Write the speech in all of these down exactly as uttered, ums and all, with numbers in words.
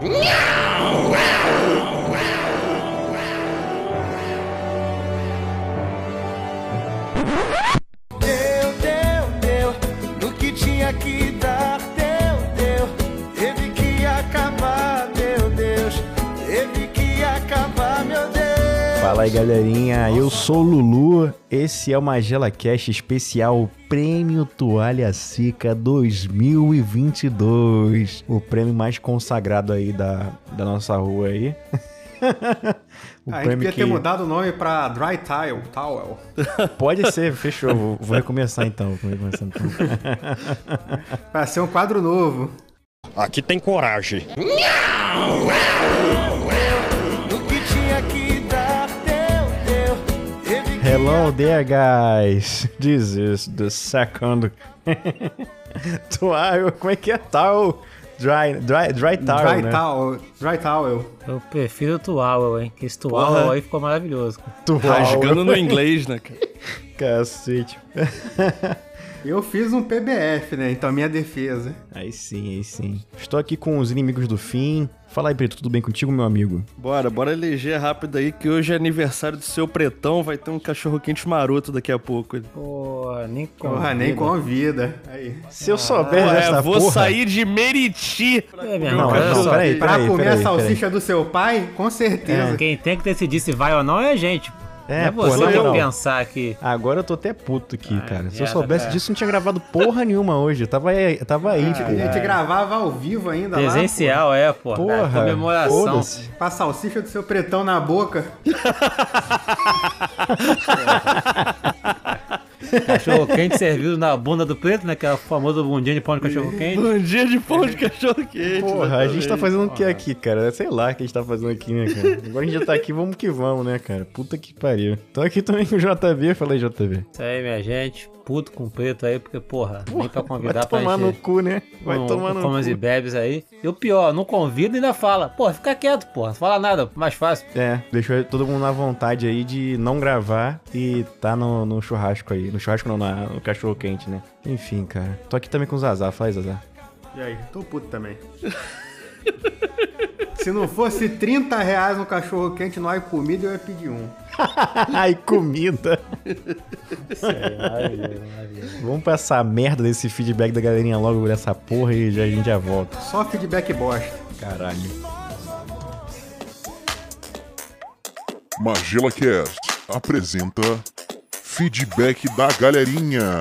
Deu, deu, deu, no que tinha que dar, deu, deu, teve que acabar, meu Deus, teve que acabar, meu Deus. Fala aí, galerinha, eu sou o Lulu, esse é o MagelaCast especial Prêmio Toalha Seca dois mil e vinte e dois, o prêmio mais consagrado aí da, da nossa rua aí. O a gente podia que... ter mudado o nome pra Dry Tile, Towel. Pode ser, fechou, vou, vou recomeçar então. Vou recomeçar então. Pra ser um quadro novo. Aqui tem coragem. Hello there, guys. This is the second. Towel, como é que é tal? Dry, dry, dry towel, dry né? Towel, dry towel. Eu prefiro o towel, hein? Que esse towel aí ficou maravilhoso. Rasgando no inglês, né, cara? Cacete. Eu fiz um P B F, né? Então, minha defesa. Aí sim, aí sim. Estou aqui com os inimigos do fim. Fala aí, Preto, tudo bem contigo, meu amigo? Bora, bora eleger rápido aí, que hoje é aniversário do seu Pretão, vai ter um cachorro-quente maroto daqui a pouco. Porra, nem convida. Porra, nem convida. Aí. Se eu souber ah, dessa é, vou porra... sair de Meriti. É, meu não, irmão, não, só... peraí, Pra peraí, comer peraí, a salsicha peraí. do seu pai, com certeza. É, quem tem que decidir se vai ou não é a gente. É, não é pô, você na que moral. pensar que... Agora eu tô até puto aqui, Ah, cara. Se eu merda, soubesse cara. disso, não tinha gravado porra nenhuma hoje. Eu tava aí, eu tava aí, A pô. gente gravava ao vivo ainda Presencial, é, pô. Porra, Comemoração. foda-se. lá, pô. Com a salsicha do seu pretão na boca. Cachorro quente servido na bunda do preto, né? Que é o famoso bundinha de pão de cachorro quente. Um dia de pão de cachorro-quente. Porra, a gente tá fazendo o que aqui, cara? Sei lá o que a gente tá fazendo aqui, né, cara? Agora a gente já tá aqui, vamos que vamos, né, cara? Puta que pariu. Tô aqui também com o J V, falei J V. Isso aí, minha gente. Puto com o preto aí, porque, porra, nem pra convidar Vai pra tomar no encher. cu, né? Vai um, tomar no comas cu. e bebes aí. E o pior, não convida e ainda fala. Pô, fica quieto, porra. Não fala nada, mais fácil. É, deixou todo mundo na vontade aí de não gravar e tá no, no churrasco aí. No churrasco não, na, no cachorro quente, né? Enfim, cara. Tô aqui também com o Zazá. Fala aí, Zazá. E aí, tô puto também. Se não fosse trinta reais no cachorro quente, não há comida, eu ia pedir um. Ai, comida. Isso aí, maravilhoso, maravilhoso. Vamos pra essa merda desse feedback da galerinha logo dessa porra e já, a gente já volta. Só feedback bosta. Caralho. MagelaCast apresenta Feedback da Galerinha.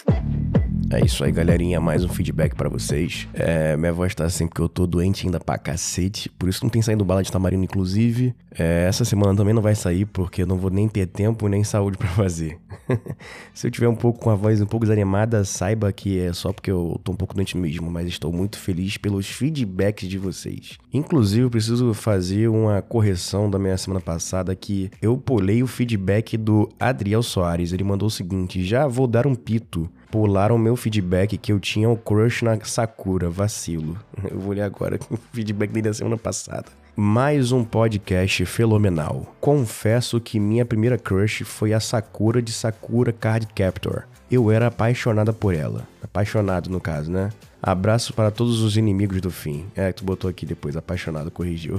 É isso aí, galerinha, mais um feedback pra vocês. É, minha voz tá assim porque eu tô doente ainda pra cacete, por isso não tem saído bala de tamarindo, inclusive. É, essa semana também não vai sair porque eu não vou nem ter tempo nem saúde pra fazer. Se eu tiver um pouco com a voz um pouco desanimada, saiba que é só porque eu tô um pouco doente mesmo, mas estou muito feliz pelos feedbacks de vocês. Inclusive, eu preciso fazer uma correção da minha semana passada que eu pulei o feedback do Adriel Soares. Ele mandou o seguinte: já vou dar um pito. Pularam meu feedback que eu tinha um crush na Sakura, vacilo. Eu vou ler agora o feedback dele da semana passada. Mais um podcast fenomenal. Confesso que minha primeira crush foi a Sakura de Sakura Card Captor. Eu era apaixonada por ela. Apaixonado, no caso, né? Abraço para todos os inimigos do fim. É, tu botou aqui depois, apaixonado, corrigiu.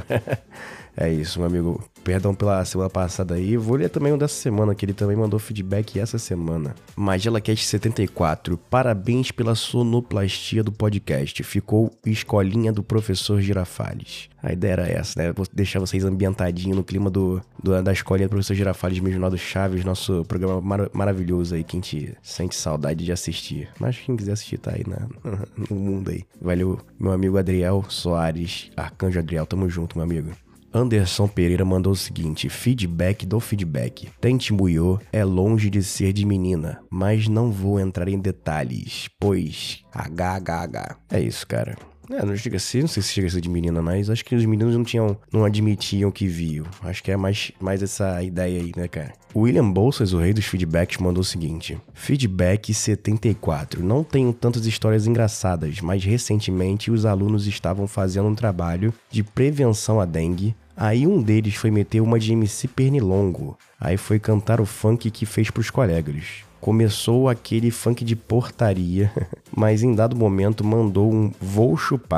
É isso, meu amigo. Perdão pela semana passada aí. Vou ler também um dessa semana, que ele também mandou feedback essa semana. MagelaCast setenta e quatro. Parabéns pela sonoplastia do podcast. Ficou escolinha do professor Girafales. A ideia era essa, né? Vou deixar vocês ambientadinhos no clima do, do, da escolinha do professor Girafales, mesmo lá do Chaves, nosso programa mar- maravilhoso aí, que a gente sente saudade de assistir. Mas quem quiser assistir tá aí na, no mundo aí. Valeu, meu amigo Adriel Soares, Arcanjo Adriel, tamo junto, meu amigo. Anderson Pereira mandou o seguinte: feedback do feedback. Tente Muyo é longe de ser de menina, mas não vou entrar em detalhes, pois H H H. É isso, cara. É, não chega a ser, não sei se chega a ser de menina, mas acho que os meninos não tinham, não admitiam que viam. Acho que é mais, mais essa ideia aí, né, cara? O William Bolsas, o rei dos feedbacks, mandou o seguinte: feedback setenta e quatro. Não tenho tantas histórias engraçadas, mas recentemente os alunos estavam fazendo um trabalho de prevenção à dengue. Aí um deles foi meter uma de M C Pernilongo. Aí foi cantar o funk que fez pros colegas. Começou aquele funk de portaria, mas em dado momento mandou um vou chupar.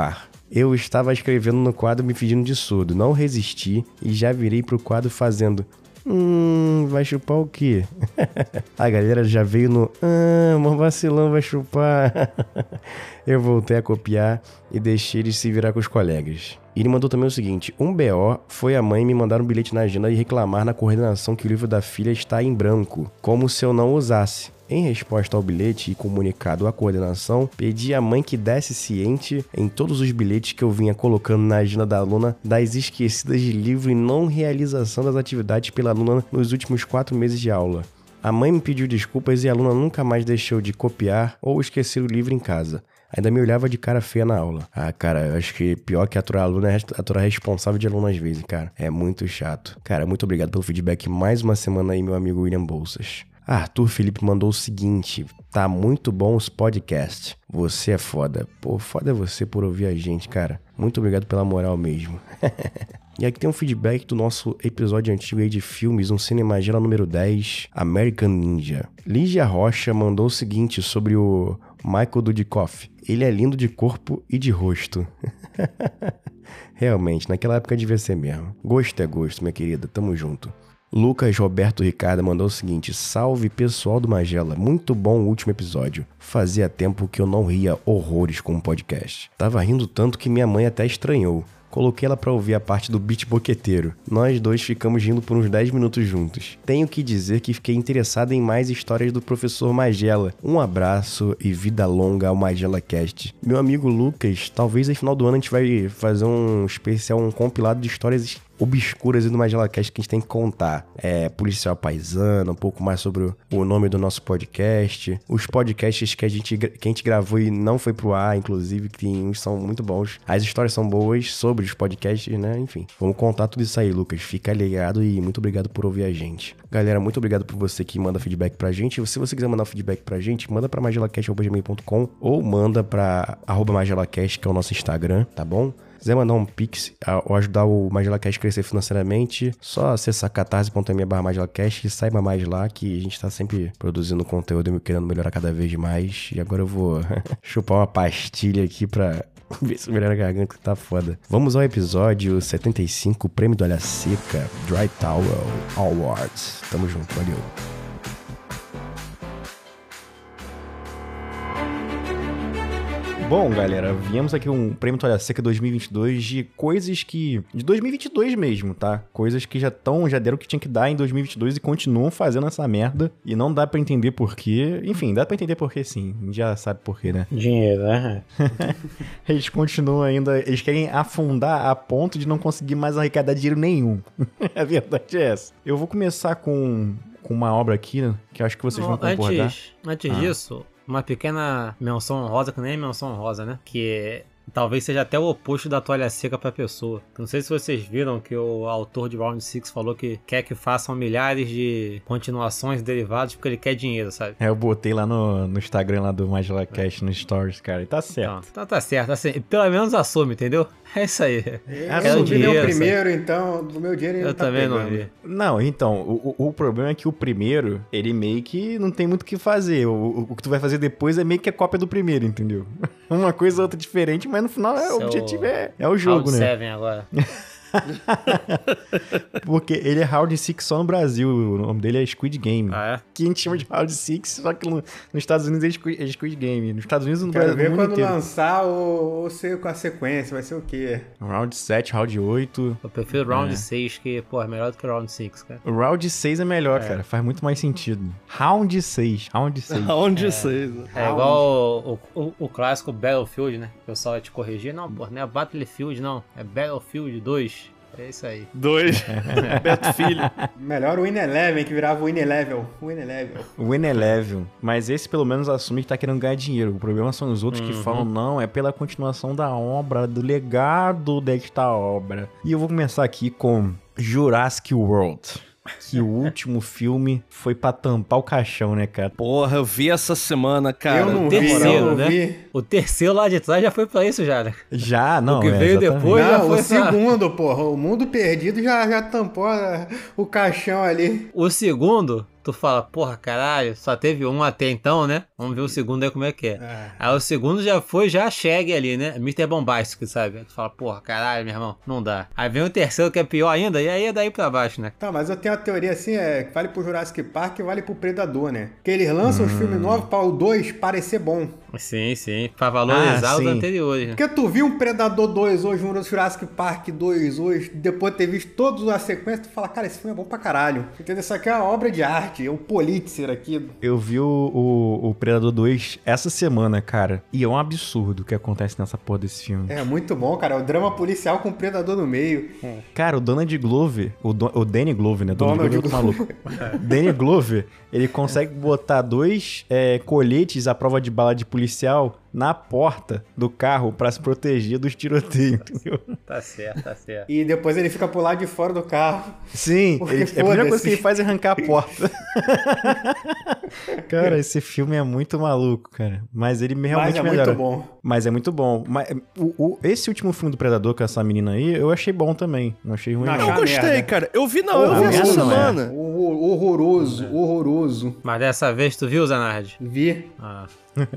Eu estava escrevendo no quadro me fingindo de surdo. Não resisti e já virei pro quadro fazendo... Hum, vai chupar o quê? A galera já veio no... Ah, mó vacilão, vai chupar. Eu voltei a copiar e deixei ele se virar com os colegas. E ele mandou também o seguinte: um B O foi a mãe me mandar um bilhete na agenda e reclamar na coordenação que o livro da filha está em branco, como se eu não usasse. Em resposta ao bilhete e comunicado à coordenação, pedi à mãe que desse ciente em todos os bilhetes que eu vinha colocando na agenda da aluna das esquecidas de livro e não realização das atividades pela aluna nos últimos quatro meses de aula. A mãe me pediu desculpas e a aluna nunca mais deixou de copiar ou esquecer o livro em casa. Ainda me olhava de cara feia na aula. Ah, cara, eu acho que pior que aturar aluno é aturar responsável de aluno às vezes, cara. É muito chato. Cara, muito obrigado pelo feedback mais uma semana aí, meu amigo William Bolsas. Ah, Arthur Felipe mandou o seguinte: tá muito bom os podcasts. Você é foda. Pô, foda é você por ouvir a gente, cara. Muito obrigado pela moral mesmo. E aqui tem um feedback do nosso episódio antigo aí de filmes, um Cinemagela número dez, American Ninja. Lígia Rocha mandou o seguinte sobre o Michael Dudikoff. Ele é lindo de corpo e de rosto. Realmente, naquela época devia ser mesmo. Gosto é gosto, minha querida. Tamo junto. Lucas Roberto Ricardo mandou o seguinte: salve pessoal do Magela, muito bom o último episódio. Fazia tempo que eu não ria horrores com o podcast. Tava rindo tanto que minha mãe até estranhou. Coloquei ela pra ouvir a parte do beat boqueteiro. Nós dois ficamos rindo por uns dez minutos juntos. Tenho que dizer que fiquei interessado em mais histórias do professor Magela. Um abraço e vida longa ao Magela Cast. Meu amigo Lucas, talvez no final do ano a gente vai fazer um especial, um compilado de histórias obscuras do Magela Cast que a gente tem que contar. É, Policial Paisano, um pouco mais sobre o nome do nosso podcast, os podcasts que a gente, que a gente gravou e não foi pro ar, inclusive, que tem uns são muito bons. As histórias são boas sobre os podcasts, né? Enfim, vamos contar tudo isso aí, Lucas. Fica ligado e muito obrigado por ouvir a gente. Galera, muito obrigado por você que manda feedback pra gente. Se você quiser mandar feedback pra gente, manda pra magelacast arroba gmail ponto com ou manda pra arroba magelacast, que é o nosso Instagram, tá bom? Se quiser mandar um pix ou ajudar o MagelaCast a crescer financeiramente, só acessar catarse ponto me barra MagelaCast e saiba mais lá que a gente tá sempre produzindo conteúdo e querendo melhorar cada vez mais. E agora eu vou chupar uma pastilha aqui pra ver se melhora a garganta, que tá foda. Vamos ao episódio setenta e cinco, Prêmio do Olha Seca, Dry Towel Awards. Tamo junto, valeu. Bom, galera, viemos aqui um Prêmio Toalha Seca dois mil e vinte e dois de coisas que... de dois mil e vinte e dois mesmo, tá? Coisas que já estão, já deram o que tinha que dar em dois mil e vinte e dois e continuam fazendo essa merda. E não dá pra entender por quê. Enfim, dá pra entender por quê sim. A gente já sabe por quê, né? Dinheiro, né? Eles continuam ainda... Eles querem afundar a ponto de não conseguir mais arrecadar dinheiro nenhum. A verdade é essa. Eu vou começar com, com uma obra aqui, né, que eu acho que vocês não, vão concordar. Antes, antes ah. disso... Uma pequena menção honrosa, que nem é menção honrosa, né? Que talvez seja até o oposto da toalha seca pra pessoa. Não sei se vocês viram que o autor de Round six falou que quer que façam milhares de continuações derivadas porque ele quer dinheiro, sabe? É, eu botei lá no, no Instagram lá do MagelaCast, no Stories, cara, e tá certo. Então, tá certo, assim, pelo menos assume, entendeu? É isso aí. Eu dinheiro, o primeiro, sabe? Então, do meu dinheiro ele eu tá também pegando. Não vi. Não, então, o, o problema é que o primeiro, ele meio que não tem muito o que fazer. O, o que tu vai fazer depois é meio que a cópia do primeiro, entendeu? Uma coisa ou outra diferente, mas no final é, o objetivo é, é o jogo, Round né? sete agora. Porque ele é Round six só no Brasil, o nome dele é Squid Game. Ah, é? Que a gente chama de Round six, só que no, nos Estados Unidos é Squid, é Squid Game. Nos Estados Unidos e no Quero Brasil, ver no mundo quando inteiro. lançar o, o seu com a sequência, vai ser o quê? Round sete, Round oito. Eu prefiro Round é. seis, que, pô, é melhor do que Round six, cara. O Round seis é melhor, É. cara. Faz muito mais sentido. Round seis, Round seis. Onde seis? É igual o, o, o clássico Battlefield, né? O pessoal vai te corrigir. Não, pô, não é Battlefield, não. É Battlefield dois. É isso aí. Dois. Beto Filho. Melhor o Win Eleven, que virava o Win Eleven. Win Eleven. Win Eleven. Mas esse pelo menos assume que tá querendo ganhar dinheiro. O problema são os outros Uhum. que falam, não, é pela continuação da obra, do legado desta obra. E eu vou começar aqui com Jurassic World. Que o último filme foi pra tampar o caixão, né, cara? Porra, eu vi essa semana, cara. Eu não vi, terceiro, eu não né? vi. O terceiro lá de trás já foi pra isso já, né? Já, não, O que é, veio exatamente. depois já Não, foi o segundo, porra. O Mundo Perdido já, já tampou a- o caixão ali. O segundo tu fala, porra, caralho, só teve um até então, né? Vamos ver o segundo aí como é que é. é. Aí o segundo já foi, já Shag ali, né? mister Bombastic, sabe? Tu fala, porra, caralho, meu irmão, não dá. Aí vem o terceiro que é pior ainda, e aí é daí pra baixo, né? Tá, mas eu tenho uma teoria assim, é que vale pro Jurassic Park e vale pro Predador, né? Porque eles lançam hum. os filmes novos pra o dois parecer bom. Sim, sim, pra valorizar ah, os anteriores. Né? Porque tu viu um Predador dois hoje, um Jurassic Park dois hoje, depois de ter visto todos a sequência, tu fala, cara, esse filme é bom pra caralho. Entendeu? Isso aqui é uma obra de arte, é o Pulitzer aqui. Eu vi o, o, o Predador dois essa semana, cara, e é um absurdo o que acontece nessa porra desse filme. É muito bom, cara, é o drama policial com o Predador no meio. Hum. Cara, o Donald Glover, o, Do, o Danny Glover, né? Donald, Donald Glover é maluco. Danny Glover, ele consegue botar dois é, coletes à prova de bala de policial na porta do carro pra se proteger dos tiroteios, entendeu? Tá certo, tá certo. E depois ele fica pro lado de fora do carro. Sim, ele, a primeira coisa que ele faz é arrancar a porta. Cara, esse filme é muito maluco, cara. Mas ele realmente Mas é melhora. muito bom. Mas é muito bom. Mas, o, o, esse último filme do Predador com essa menina aí, eu achei bom também. Não achei ruim, não. não. Eu gostei, merda. cara. Eu vi, não. Eu vi essa semana. É. Horroroso, horroroso. Mas dessa vez tu viu, Zanardi? Vi. Ah...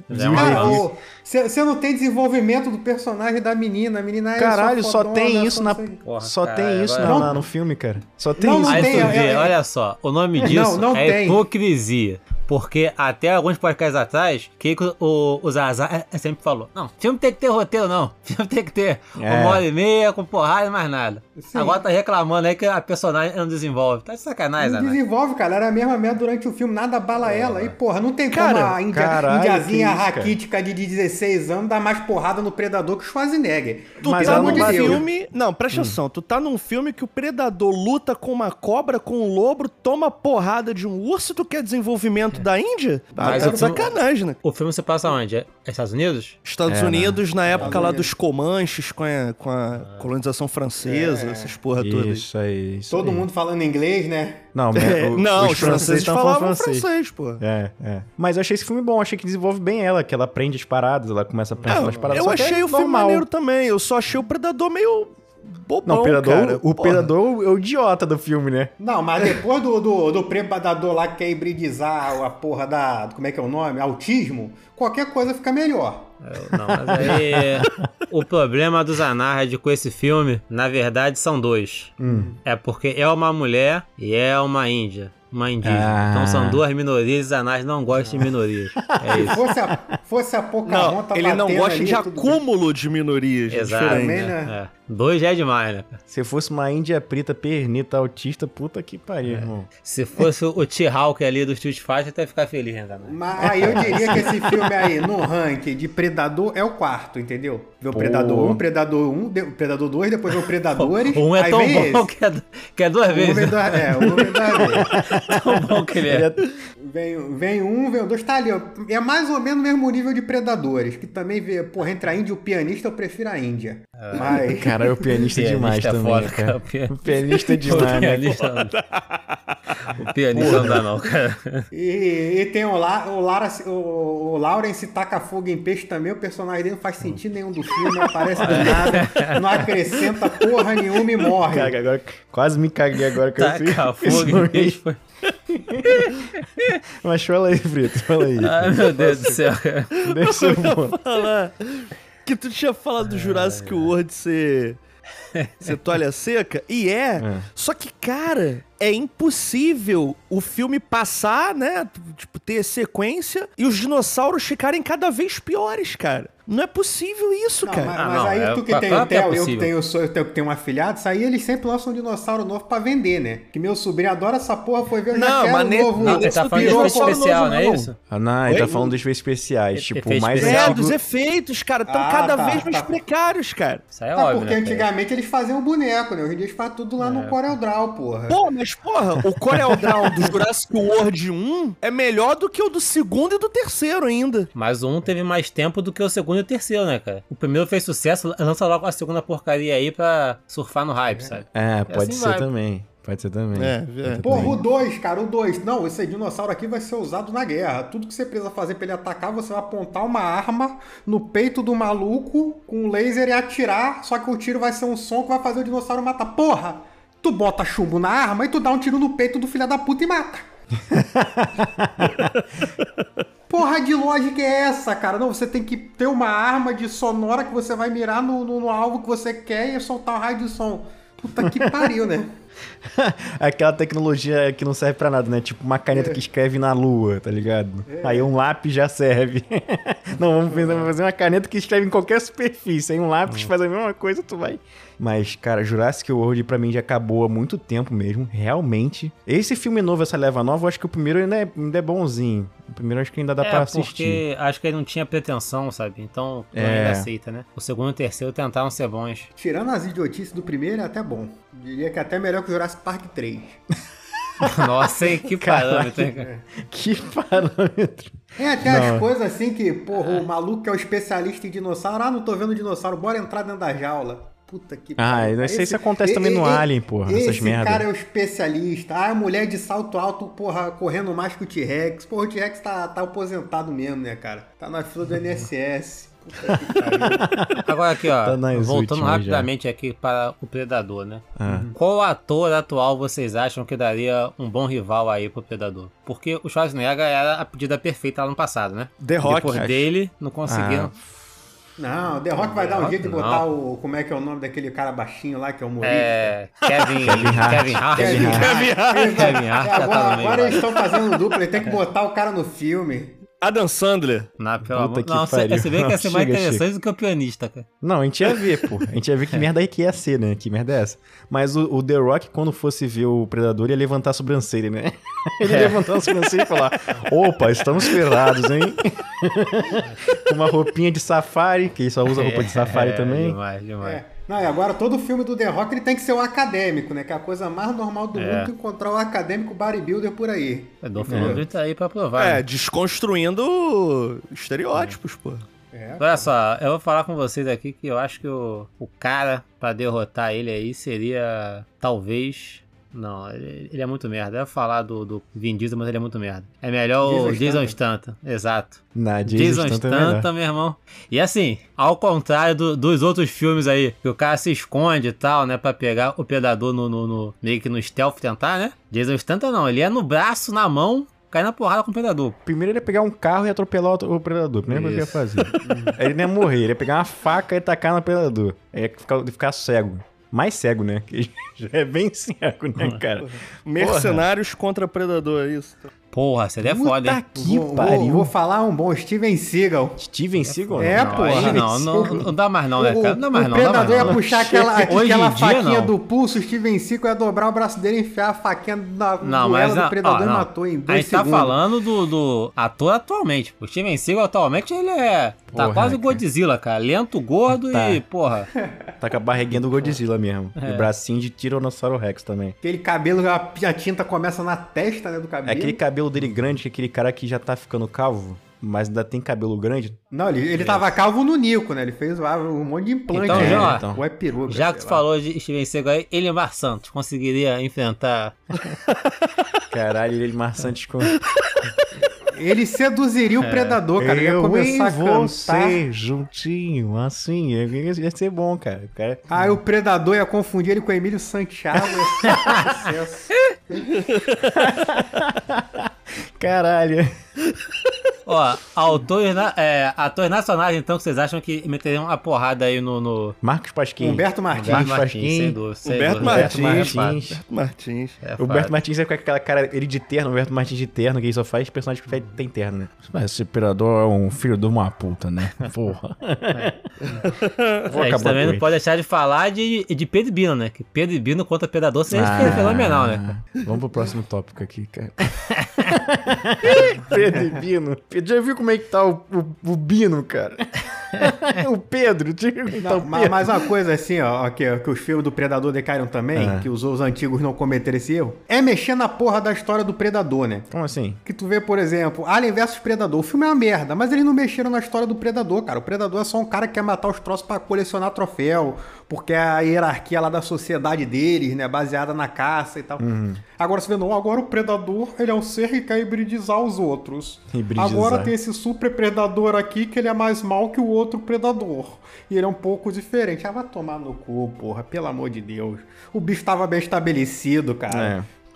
Você não tem desenvolvimento do personagem da menina. A menina é Caralho, só, só fodona, tem isso, na... Porra, só cara, tem isso agora... na, no filme, cara. Só tem não, isso. Não Aí tem, tu vê, é, é... olha só, o nome disso não, não é tem. hipocrisia. Porque até alguns podcasts atrás, que o, o Zazá sempre falou, não, filme tem que ter roteiro não, filme tem que ter é. uma hora e meia com porrada e mais nada. Sim. Agora tá reclamando aí que a personagem não desenvolve. Tá de sacanagem, Zé. Não desenvolve, cara, era a mesma merda durante o filme, nada abala é. ela. E porra, não tem cara, como a Índia, caralho, indiazinha raquítica de dezesseis anos dar mais porrada no Predador que o Schwarzenegger. Tu Mas tá num de filme... Não, presta atenção, hum. tu tá num filme que o Predador luta com uma cobra, com um lobo, toma porrada de um urso, tu quer desenvolvimento é. da Índia? Mas tá o sacanagem, né? O filme se passa onde? É Estados Unidos? Estados é, Unidos, né? na época Estados lá Unidos. dos Comanches, com a, com a ah. colonização francesa, é. essas porra todas. Isso aí, isso Todo aí. mundo falando inglês, né? Não, é, o, não os, os franceses falavam francês, francês pô. É, é. Mas eu achei esse filme bom, achei que desenvolve bem ela, que ela aprende as paradas, ela começa a aprender é, as paradas. Eu achei é o filme normal. maneiro também, eu só achei o Predador meio... Bobão, não, o Predador, cara, o Predador é o idiota do filme, né? Não, mas depois do, do, do Predador lá que quer hibridizar a porra da... Como é que é o nome? Autismo, qualquer coisa fica melhor. Não, mas aí... o problema do Zanardi com esse filme, na verdade, são dois. Hum. É porque é uma mulher e é uma índia. Uma indígena. Ah. Então são duas minorias e Zanardi não gosta de minorias. É isso. Se fosse a, fosse a Pocahontas, ele não gosta de acúmulo de minorias. Exato. Também, né? É. Dois já é demais, né? Se fosse uma índia preta, pernita, autista, puta que pariu, é. irmão. Se fosse o T-Hawk ali do Street Fighter, até ficar feliz, né? Mas aí eu diria que esse filme aí, no ranking de Predador, é o quarto, entendeu? Vê o Predador um, Predador um, Predador dois, depois vê o Predadores. Um é aí tão vem bom esse. que é, que é duas vezes. Um é, duas, é, um é duas vezes. Tão bom que ele é. Vem, vem um, vem o dois, tá ali, ó. É mais ou menos o mesmo nível de Predadores, que também vê, porra, entre a Índia e o pianista, eu prefiro a Índia. Ah, Mas... Cara, o pianista é demais também, foda, cara. O pianista, o pianista é demais, o pianista, né? O pianista não dá não, cara. E, e tem o, La, o, Lara, o, o Lawrence taca fogo em peixe também, o personagem dele não faz sentido nenhum do filme, não aparece do nada, não acrescenta porra nenhuma e morre. Cara, agora, quase me caguei agora que taca eu Taca fogo em peixe foi... Mas fala aí, Frito, fala aí. Ai, meu Deus do céu, cara. Deixa eu falar que tu tinha falado do Jurassic World ser... ser toalha seca, e é, é, só que, cara, é impossível o filme passar, né, tipo, ter sequência e os dinossauros ficarem cada vez piores, cara. Não é possível isso, não, cara. Mas, ah, mas não, aí é, tu que tem o Theo, eu que tenho, eu que tenho um afilhado, isso aí eles sempre lançam um dinossauro novo pra vender, né? Que meu sobrinho adora essa porra, foi ver, eu não, já quero mas um novo... Não, ele tá falando de efeito especial, novo, não é isso? Ah, não, ele Oi? tá falando dos efeitos especiais, tipo, efeito mais É, antigo... dos efeitos, cara, estão ah, cada tá, vez mais tá. precários, cara. Isso aí é tá, óbvio, porque né, antigamente eles faziam um boneco, né? Hoje em dia eles fazem tudo lá é. no CorelDRAW, porra. Pô, mas porra, o CorelDRAW do Jurassic World um é melhor do que o do segundo e do terceiro ainda. Mas o um teve mais tempo do que o segundo e o terceiro, né, cara? O primeiro fez sucesso, lança logo a segunda porcaria aí pra surfar no hype, sabe? É, pode assim ser vai. também. Pode ser também. É, é. Porra, o dois, cara, o dois. Não, esse dinossauro aqui vai ser usado na guerra. Tudo que você precisa fazer pra ele atacar, você vai apontar uma arma no peito do maluco com um laser e atirar, só que o tiro vai ser um som que vai fazer o dinossauro matar. Porra! Tu bota chumbo na arma e tu dá um tiro no peito do filho da puta e mata. Porra de lógica é essa, cara? Não, você tem que ter uma arma de sonora que você vai mirar no, no, no alvo que você quer e soltar um raio de som. Puta que pariu, né? Aquela tecnologia que não serve pra nada, né? Tipo uma caneta é. que escreve na lua, tá ligado? É. Aí um lápis já serve. Não, vamos pensar, vamos fazer uma caneta que escreve em qualquer superfície. Aí um lápis hum. faz a mesma coisa, tu vai... Mas, cara, Jurassic World pra mim já acabou há muito tempo mesmo, realmente. Esse filme novo, essa leva nova, eu acho que o primeiro ainda é, ainda é bonzinho. O primeiro acho que ainda dá é, pra assistir. Porque acho que ele não tinha pretensão, sabe? Então, é. ele aceita, né? O segundo e o terceiro tentaram ser bons. Tirando as idiotices do primeiro, é até bom. Diria que é até melhor que o Jurassic Park três. Nossa, hein? Que parâmetro, hein, cara? Que parâmetro. É, até não. As coisas assim que, porra, o maluco que é o especialista em dinossauro, ah, não tô vendo dinossauro, bora entrar dentro da jaula. Puta que Ah, eu não sei se acontece também no Alien, porra, essas merdas. Esse cara é o especialista. Ah, a mulher de salto alto, porra, correndo mais que o T-Rex. Porra, o T-Rex tá, tá aposentado mesmo, né, cara? Tá na fila do I N S S. Puta que pariu. Agora aqui, ó, tá voltando rapidamente já. aqui para o Predador, né? Ah. Qual ator atual vocês acham que daria um bom rival aí pro Predador? Porque o Schwarzenegger era a pedida perfeita lá no passado, né? The Rock. Depois acho. dele, não conseguiram... Ah. Não, o The Rock vai The dar um Rock jeito de botar não. o... Como é que é o nome daquele cara baixinho lá, que é o humorista? É... Kevin... Kevin Hart. Kevin Hart. Kevin Hart. Kevin Hart. Kevin Hart. É, agora tá agora eles estão fazendo dupla, ele tem que botar o cara no filme. Adam Sandler. Na, pelo amor... que Não, pariu. você vê que ia ser mais Chega, interessante chega. do que o pianista, cara. Não, a gente ia ver, pô. A gente ia ver que merda que ia ser, né? Que merda é essa. Mas o, o The Rock, quando fosse ver o Predador, ia levantar a sobrancelha, né? Ele ia levantar a sobrancelha e falar: opa, estamos ferrados, hein? Com uma roupinha de safari, que ele só usa roupa de safari é, também. Demais, demais. É. Não, e agora todo filme do The Rock ele tem que ser um acadêmico, né? Que é a coisa mais normal do É. mundo que encontrar um acadêmico bodybuilder por aí. É, Dolph Lundgren tá aí pra provar. É, né? desconstruindo estereótipos, pô. É. Olha só, eu vou falar com vocês aqui que eu acho que o, o cara pra derrotar ele aí seria, talvez... Não, ele, ele é muito merda. Eu ia falar do, do Vin Diesel, mas ele é muito merda. É melhor Jason o Jason Statham. Exato. Na Jason Jason Statham, meu irmão. E assim, ao contrário do- dos outros filmes aí, que o cara se esconde e tal, né, pra pegar o predador no, no, no- meio que no stealth tentar, né? Jason Statham não, ele é no braço, na mão, cai na porrada com o predador. Primeiro ele ia pegar um carro e atropelar o, o predador. Primeira coisa que ele ia fazer. Aí ele não ia morrer, ele ia pegar uma faca e tacar no predador. Aí ia ficar, ia ficar cego. Mais cego, né? Que já é bem cego, né, cara? Mercenários contra Predador, é isso. Porra, seria Puta foda, hein? que vou, pariu. Vou, vou falar um bom Steven Seagal. Steven Seagal? É, não. pô. Aí não, não, não dá mais não, né, cara? Não dá mais o não, dá mais predador ia não. puxar aquela, Hoje aquela em dia, faquinha não. do pulso, o Steven Seagal ia dobrar o braço dele, enfiar a faquinha na Não, goela mas do a- predador ó, e não. matou em A dois gente tá segundos. falando do, do ator atualmente. O Steven Seagal atualmente ele é... Tá Porra, quase o cara. Godzilla, cara. Lento, gordo Tá. e, porra... Tá com a barriguinha do Godzilla mesmo. É. E bracinho de Tiranossauro Rex também. Aquele cabelo, a, a tinta começa na testa, né, do É cabelo. aquele cabelo dele grande, que é aquele cara que já tá ficando calvo, mas ainda tem cabelo grande. Não, ele, ele tava calvo no Nico, né? Ele fez ah, um monte de implante. Então, né? já, então. Ou é peruca. Já que sei tu lá. falou de Steven Seagal aí, Elimar Santos conseguiria enfrentar... Caralho, ele é maçante com... Ele seduziria o predador, cara. Ele ia Eu começar a e cantar. você, juntinho, assim. Ia ia ser bom, cara. O cara... Aí o predador ia confundir ele com o Emílio Santiago. Ia ser um sucesso. Caralho. Ó, autores, na- é, atores nacionais, então, que vocês acham que meteriam a porrada aí no... no... Marcos Pasquim. Humberto Martins. Marcos Martins, Pasquim. sem dúvida. sem Humberto dúvida. Martins. Martins. Humberto Martins. É O Humberto fato. Martins é com aquela cara, ele de terno, o Humberto Martins de terno, que ele só faz personagem que tem terno, né? Mas esse imperador é um filho de uma puta, né? Porra. Vou É, a gente acabar também com não ele. pode deixar de falar de, de Pedro Bino, né? Que Pedro Bino contra Predador seria Ah, fenomenal, né, cara? Vamos pro próximo tópico aqui, cara. Pedro e Bino. Pedro, já viu como é que tá o, o, o Bino, cara? O Pedro, diga como tá Não, o mas, Pedro. mas uma coisa assim, ó, que, que os filmes do Predador decaíram também, Ah. que os, os antigos não cometeram esse erro, é mexer na porra da história do Predador, né? Como assim? Que tu vê, por exemplo, Alien versus Predador. O filme é uma merda, mas eles não mexeram na história do Predador, cara. O Predador é só um cara que quer matar os troços pra colecionar troféu, porque é a hierarquia lá da sociedade deles, né, baseada na caça e tal. Agora você vê, não, agora o Predador, ele é um ser que quer hibridizar os outros. Hibridizar. Agora tem esse super Predador aqui que ele é mais mal que o outro Predador. E ele é um pouco diferente. Ah, vai tomar no cu, porra, pelo amor de Deus. O bicho tava bem estabelecido, cara. É.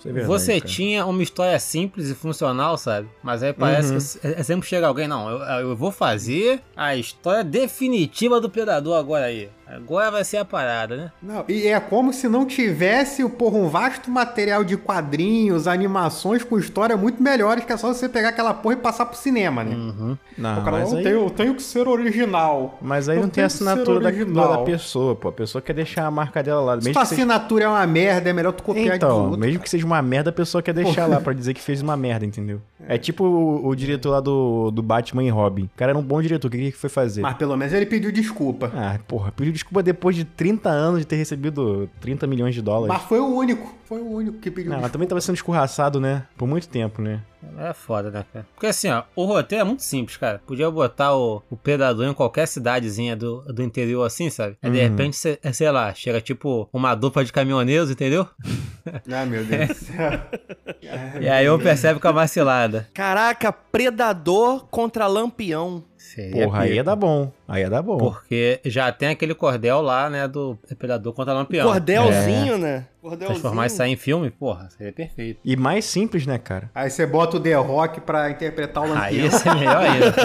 Isso é verdade, você cara. tinha uma história simples e funcional, sabe? Mas aí parece Uhum. que é- sempre chega alguém, não, eu, eu vou fazer a história definitiva do Predador agora aí. Agora vai ser a parada, né? Não, e é como se não tivesse, porra, um vasto material de quadrinhos, animações com história muito melhores, que é só você pegar aquela porra e passar pro cinema, né? Uhum. Não, O cara, mas não, aí, tenho, tenho que ser original. mas aí Eu não tem tenho a que ser assinatura da, original. da pessoa, pô. A pessoa quer deixar a marca dela lá. Se Mesmo tua que seja... assinatura é uma merda, é melhor tu copiar de Então, outro. mesmo que seja uma merda, a pessoa quer deixar lá pra dizer que fez uma merda, entendeu? É, tipo o, o diretor lá do, do Batman e Robin. O cara era um bom diretor, o que que ele foi fazer? Mas pelo menos ele pediu desculpa. Ah, porra, pediu desculpa depois de trinta anos de ter recebido trinta milhões de dólares. Mas foi o único, foi o único que pediu Não, mas desculpa. também tava sendo escorraçado, né? Por muito tempo, né? É foda, né, cara? Porque assim, ó, o roteiro é muito simples, cara. Podia botar o, o Predador em qualquer cidadezinha do, do interior assim, sabe? Aí de Uhum. repente, cê, sei lá, chega tipo uma dupla de caminhoneiros, entendeu? Ah, meu Deus do céu. E aí eu percebo com a vacilada. Caraca, Predador contra Lampião. Seria Porra, aí pica. ia dar bom. Aí ia dar bom. Porque já tem aquele cordel lá, né, do Predador contra Lampião. Cordelzinho, né? Cordelzinho. Transformar isso aí em filme, porra, seria perfeito. E mais simples, né, cara? Aí você bota o The Rock pra interpretar o Lampião. Aí ia ser melhor ainda.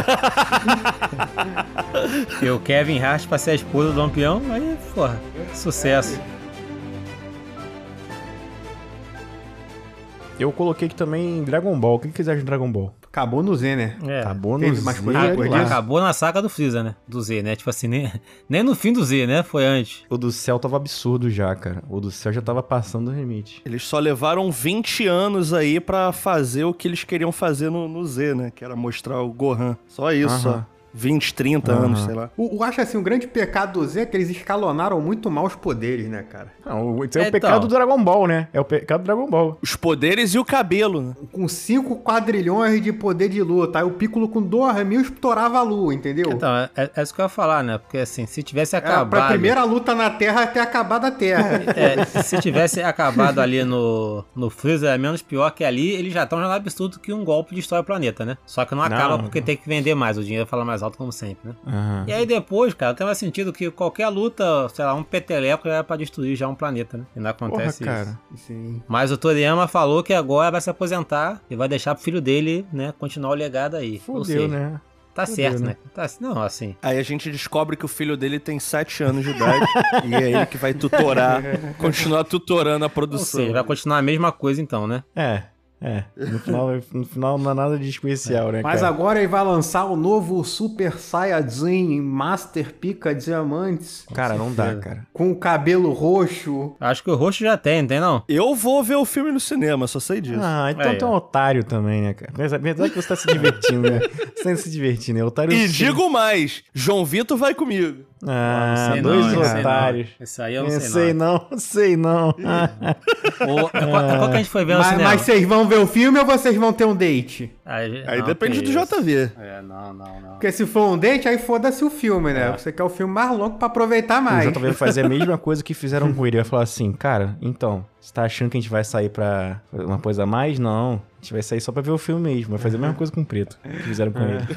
E o Kevin Hart pra ser a esposa do Lampião, aí, porra, sucesso. Eu coloquei aqui também Dragon Ball. O que que vocês acham de Dragon Ball? Acabou no Z, né? É. Acabou no Teve mais Z, coisa olha depois lá. disso? Acabou na saga do Freeza, né? Do Z, né? Tipo assim, nem, nem no fim do Z, né? Foi antes. O do céu tava absurdo já, cara. O do céu já tava passando o limite. Eles só levaram vinte anos aí pra fazer o que eles queriam fazer no, no Z, né? Que era mostrar o Gohan. Só isso, Aham. só. vinte, trinta Aham. anos, sei lá. O, o acho assim, um grande pecado do Z é que eles escalonaram muito mal os poderes, né, cara? Não, o- isso é, É, o pecado então. do Dragon Ball, né? É o pecado do Dragon Ball. Os poderes e o cabelo, né? Com cinco quadrilhões de poder de luta, aí o Piccolo com dois mil estourava a lua, entendeu? Então, é, é- é isso que eu ia falar, né? Porque assim, se tivesse Era acabado... pra primeira luta na Terra até acabar da Terra. É, se tivesse acabado ali no, no Freeza, é menos pior que ali, eles já estão já no absurdo que um golpe destrói o planeta, né? Só que não acaba Não. porque tem que vender mais, o dinheiro fala mais alto como sempre, né? Aham. E aí depois, cara, tem mais sentido que qualquer luta, sei lá, um peteleco é pra destruir já um planeta, né? E não Porra, acontece isso. cara. Sim. Mas o Toriyama falou que agora vai se aposentar e vai deixar pro filho dele, né, continuar o legado aí. Ou Fudeu, seja, né? tá Fudeu, certo, né? né? Tá, não, assim... Aí a gente descobre que o filho dele tem sete anos de idade e é ele que vai tutorar, continuar tutorando a Ou produção. seja, vai continuar a mesma coisa então, né? É, é. No final, no final não é nada de especial, né, Mas cara? agora ele vai lançar o novo Super Saiyajin Master Pica Diamantes Cara, não dá, cara. com o cabelo roxo. Acho que o rosto já tem, não tem não? Eu vou ver o filme no cinema, só sei disso. Ah, então Aí, tu é um ó. otário também, né, cara? Mas apesar que você tá se divertindo, né? Você tá se divertindo, né? Otário... E sim. digo mais, João Vitor vai comigo. Ah, Não sei dois não, não sei otários. não. Esse aí eu não Eu sei, sei não. não, sei não. Ou, é qual, é qual que a gente foi ver no Mas, cinema? mas vocês vão ver o filme ou vocês vão ter um date? Aí, Aí não, depende que do isso. J V. É, não, não, não. Porque se for um date, aí foda-se o filme, né? Você quer o filme mais longo pra aproveitar O mais. J V vai fazer a mesma coisa que fizeram com ele. Vai falar assim, cara, então, você tá achando que a gente vai sair pra uma coisa a mais? Não. A gente vai sair só pra ver o filme mesmo. Vai fazer a mesma coisa com o Preto que fizeram com ele.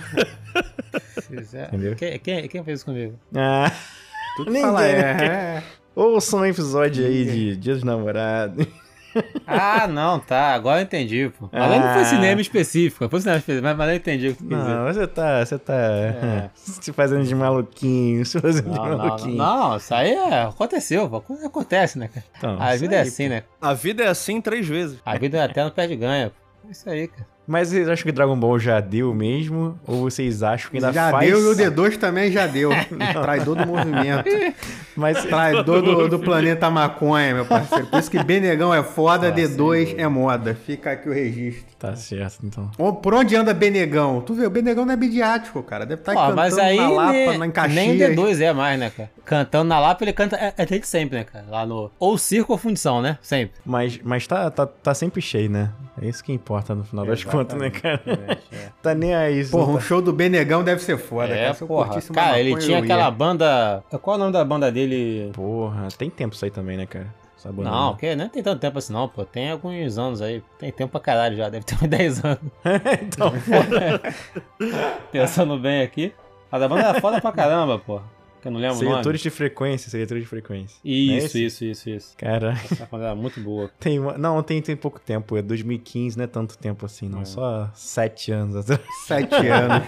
Entendeu? Quem, quem, quem fez isso comigo? Ah, Tudo ninguém, fala, é, né? é. Ouça um episódio aí de Dia dos Namorados. Ah, não, tá. Agora eu entendi, pô. Mas aí não foi Ah. cinema específico. Foi cinema específico, mas, mas eu entendi o que quer dizer. Não, você tá, você tá se fazendo de maluquinho, se fazendo de Não, não, não, maluquinho. não, isso aí é, aconteceu, pô. Acontece, né, cara? Então, A isso vida é aí, assim, né? A vida é assim três vezes. A vida é até no pé de ganha, pô. É isso aí, cara. Mas vocês acham que Dragon Ball já deu mesmo? Ou vocês acham que ainda Já faz... deu e o D dois também já deu. Traidor do movimento. Mas... Traidor do, do planeta maconha, meu parceiro. Por isso que Benegão é foda, Ah, D dois sim. é moda. Fica aqui o registro. Tá certo, então. Ó, por onde anda Benegão? Tu vê, o Benegão não é midiático, cara. Deve estar Pô, cantando mas aí na Lapa, nem, na em Caxias. nem o D dois é mais, né, cara? Cantando na Lapa, ele canta é, é desde sempre, né, cara? Lá no... Ou circo ou fundição, né? Sempre. Mas, mas tá, tá, tá sempre cheio, né? É isso que importa no final das contas, né, cara? Tá nem aí. Porra, não um tá... show do Benegão deve ser foda, É, cara. Se eu porra. curtisse uma Cara, ele maconha, tinha eu ia. aquela banda... Qual é o nome da banda dele? Porra, tem tempo isso aí também, né, cara? Essa banda Não, aí. que nem tem tanto tempo assim não, pô. Tem alguns anos aí. Tem tempo pra caralho já. Deve ter uns dez anos. então, Pensando bem aqui. Mas a banda era foda pra caramba, pô. que eu não lembro o nome. Seletores de frequência, seletores de frequência. Isso, é isso, isso, isso. Cara. Essa quando era muito boa. Tem uma... Não, tem, tem pouco tempo. É dois mil e quinze, não é tanto tempo assim, não. É. Só sete anos atrás. Sete anos.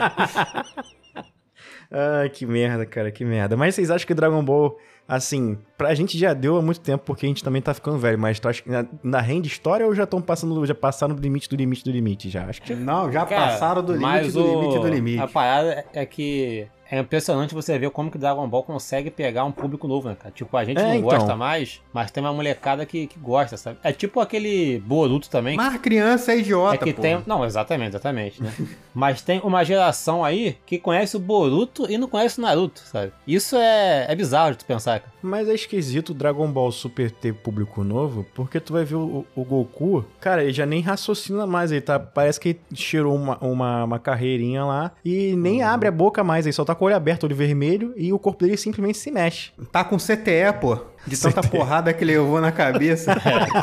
Ah, que merda, cara, que merda. Mas vocês acham que Dragon Ball, assim, pra gente já deu há muito tempo, porque a gente também tá ficando velho, mas tu acha que na rende história ou já estão passando, já passaram do limite do limite do limite já? Acho que já... Não, já Cara, passaram do limite do o... limite do limite. A parada é que é impressionante você ver como que Dragon Ball consegue pegar um público novo, né, cara? Tipo, a gente é, não então. gosta mais, mas tem uma molecada que, que gosta, sabe? É tipo aquele Boruto também. Mas criança é idiota, É que pô. tem... Não, exatamente, exatamente, né? Mas tem uma geração aí que conhece o Boruto e não conhece o Naruto, sabe? Isso é, é bizarro de tu pensar, cara. Mas é esquisito o Dragon Ball Super ter público novo, porque tu vai ver o, o Goku, cara, ele já nem raciocina mais, ele tá, parece que ele cheirou uma, uma, uma carreirinha lá e nem uhum. abre a boca mais, ele só tá com o olho aberto, olho vermelho, e o corpo dele simplesmente se mexe. Tá com C T E, pô. De tanta C T E. Porrada que ele levou na cabeça.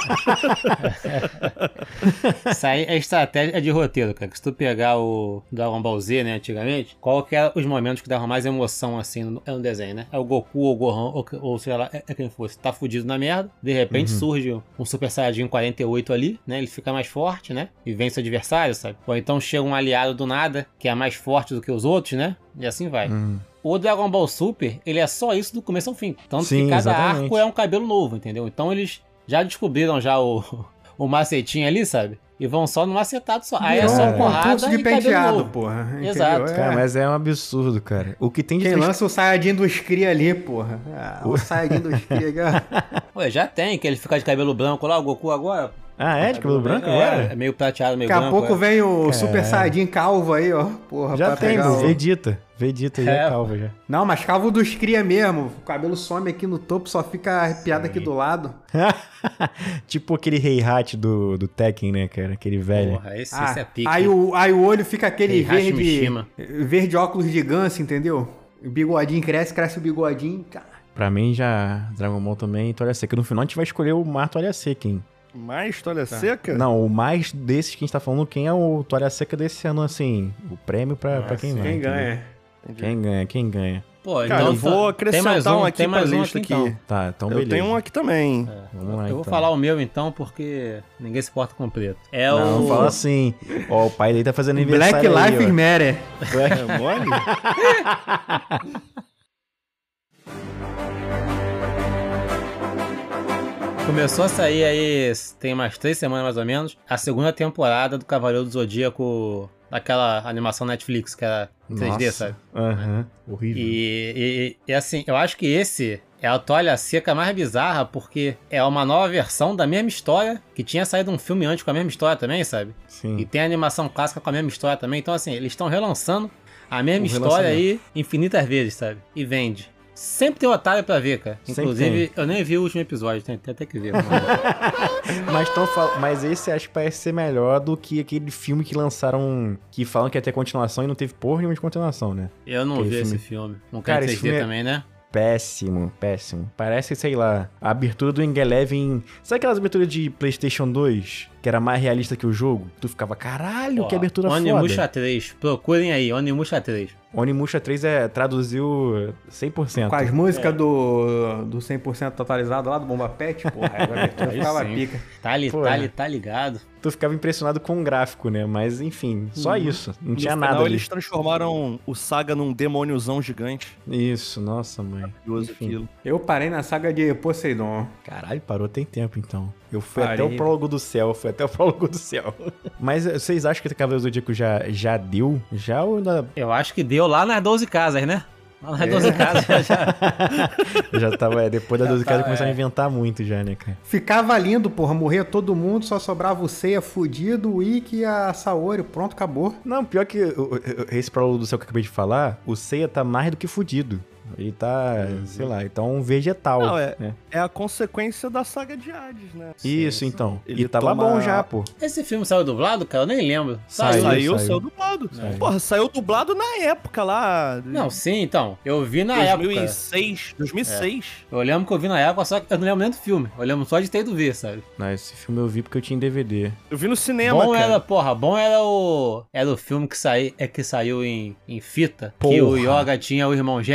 Isso aí é estratégia de roteiro, cara. Que se tu pegar o Dragon Ball Z, né, antigamente, qual que eram os momentos que davam mais emoção, assim, no, no desenho, né? É o Goku ou o Gohan, ou, ou sei lá, é, é quem fosse. Tá fudido na merda, de repente uhum. surge um Super Saiyajin quarenta e oito ali, né? Ele fica mais forte, né? E vence o adversário, sabe? Ou então chega um aliado do nada, que é mais forte do que os outros, né? E assim vai. Uhum. O Dragon Ball Super, ele é só isso do começo ao fim. Tanto Sim, que cada exatamente. arco é um cabelo novo, entendeu? Então eles já descobriram já o, o macetinho ali, sabe? E vão só no macetado só. Aí é, é só porrada de e penteado, novo. porra. Exato. É. Cara, mas é um absurdo, cara. O que tem de... Quem fez... lança o Saiyajin do Scree ali, porra. Ah, o Saiyajin do Scree, cara. Ué, já tem, que ele fica de cabelo branco lá, o Goku agora... Ah, é? De cabelo branco é, agora? É meio prateado, meio branco. branco. Daqui a pouco é. vem o Cara. Super Saiyajin calvo aí, ó. Porra, já pra tem, pegar o... Vegeta. Vegeta já é calvo já. Não, mas calvo dos cria mesmo. O cabelo some aqui no topo, só fica arrepiado aqui do lado. Tipo aquele Heihachi do, do Tekken, né, cara? Aquele velho. Porra, esse, ah, esse é pique. Aí o, aí o olho fica aquele Heihachi verde... Mishima. Verde óculos de ganso, entendeu? O bigodinho cresce, cresce o bigodinho. Cara. Pra mim já... Dragon Ball também, Toalha Seca. No final a gente vai escolher o Mar Toalha Seca, hein? Mais Toalha tá. Seca? Não, o mais desses que a gente tá falando, quem é o Toalha Seca desse ano, assim, o prêmio pra, ah, pra quem vai. Quem ganha. Quem ganha, quem ganha. Pô, Cara, então, eu vou acrescentar um, um aqui pra um lista aqui. aqui. Então. Tá, então eu beleza. tenho um aqui também. É. Vamos lá, eu vou então. falar o meu então, porque ninguém se porta com preto. É Não, o... fala assim. Ó, o pai dele tá fazendo aniversário Black aí, Lives ó. Matter. Black... É mole? Começou a sair aí, tem umas três semanas mais ou menos, a segunda temporada do Cavaleiro do Zodíaco, daquela animação Netflix, que era em três D, Nossa. sabe? Aham, uhum. Horrível. E, e, e assim, eu acho que esse é a Toalha Seca mais bizarra, porque é uma nova versão da mesma história, que tinha saído um filme antes com a mesma história também, sabe? Sim. E tem a animação clássica com a mesma história também, então assim, eles estão relançando a mesma O história aí infinitas vezes, sabe? E vende. Sempre tem otário pra ver, cara. Sempre Inclusive, tem. eu nem vi o último episódio, tem, tem até que ver. mas, tão fal... mas esse acho que parece ser melhor do que aquele filme que lançaram, que falam que ia ter continuação e não teve porra nenhuma de continuação, né? Eu não aquele vi filme... esse filme. Não Cara, quero esse três D filme é... também, né? Péssimo, péssimo. Parece, sei lá, a abertura do Ingeleven... Sabe aquelas aberturas de PlayStation dois? Que era mais realista que o jogo? Tu ficava, caralho, Ó, que abertura Onimusha foda. três. Procurem aí, Onimusha três. Onimusha três é, traduziu cem por cento. Com as músicas é. do, do cem por cento totalizado lá do Bomba Pet, porra, a abertura ficava sim. pica. Tá ali, Pô, tá é. ali, tá ligado. Tu ficava impressionado com o gráfico, né? Mas, enfim, só Uhum. isso. Não No tinha final, nada ali. eles transformaram o Saga num demôniozão gigante. Isso, nossa, mãe. Maravilhoso aquilo. Eu parei na saga de Poseidon. Caralho, parou tem tempo, então. Eu fui Parei. até o prólogo do céu, fui até o prólogo do céu. Mas vocês acham que o Cavaleiro do Zodíaco já, já deu? Já ou ainda... Eu acho que deu lá nas doze casas, né? Lá nas doze casas já. já... já tava, é, depois das Já doze tá, casas começaram é. a inventar muito já, né, cara? Ficava lindo, porra, morria todo mundo, só sobrava o Seiya fudido, o Ikki e a Saori, pronto, acabou. Não, pior que o- o- esse prólogo do céu que eu acabei de falar, o Seiya tá mais do que fudido. Ele tá, sei lá, ele tá um vegetal. Não, é, né? é a consequência da saga de Hades, né? Isso, então. Ele E tava toma- bom já, pô. Esse filme saiu dublado, cara? Eu nem lembro. Saiu, Saiu, saiu. saiu dublado. Saiu. Porra, saiu dublado na época lá. Não, sim, então. Eu vi na dois mil e época. seis. dois mil e seis. Eu lembro que eu vi na época, só que eu não lembro nem do filme. Eu lembro só de ter ido ver, sabe? Não, esse filme eu vi porque eu tinha em D V D. Eu vi no cinema, Bom cara. era, porra, bom era o. Era o filme que, saí, é que saiu em, em fita. Que o Porra. Yoga tinha o irmão gêmeo lá,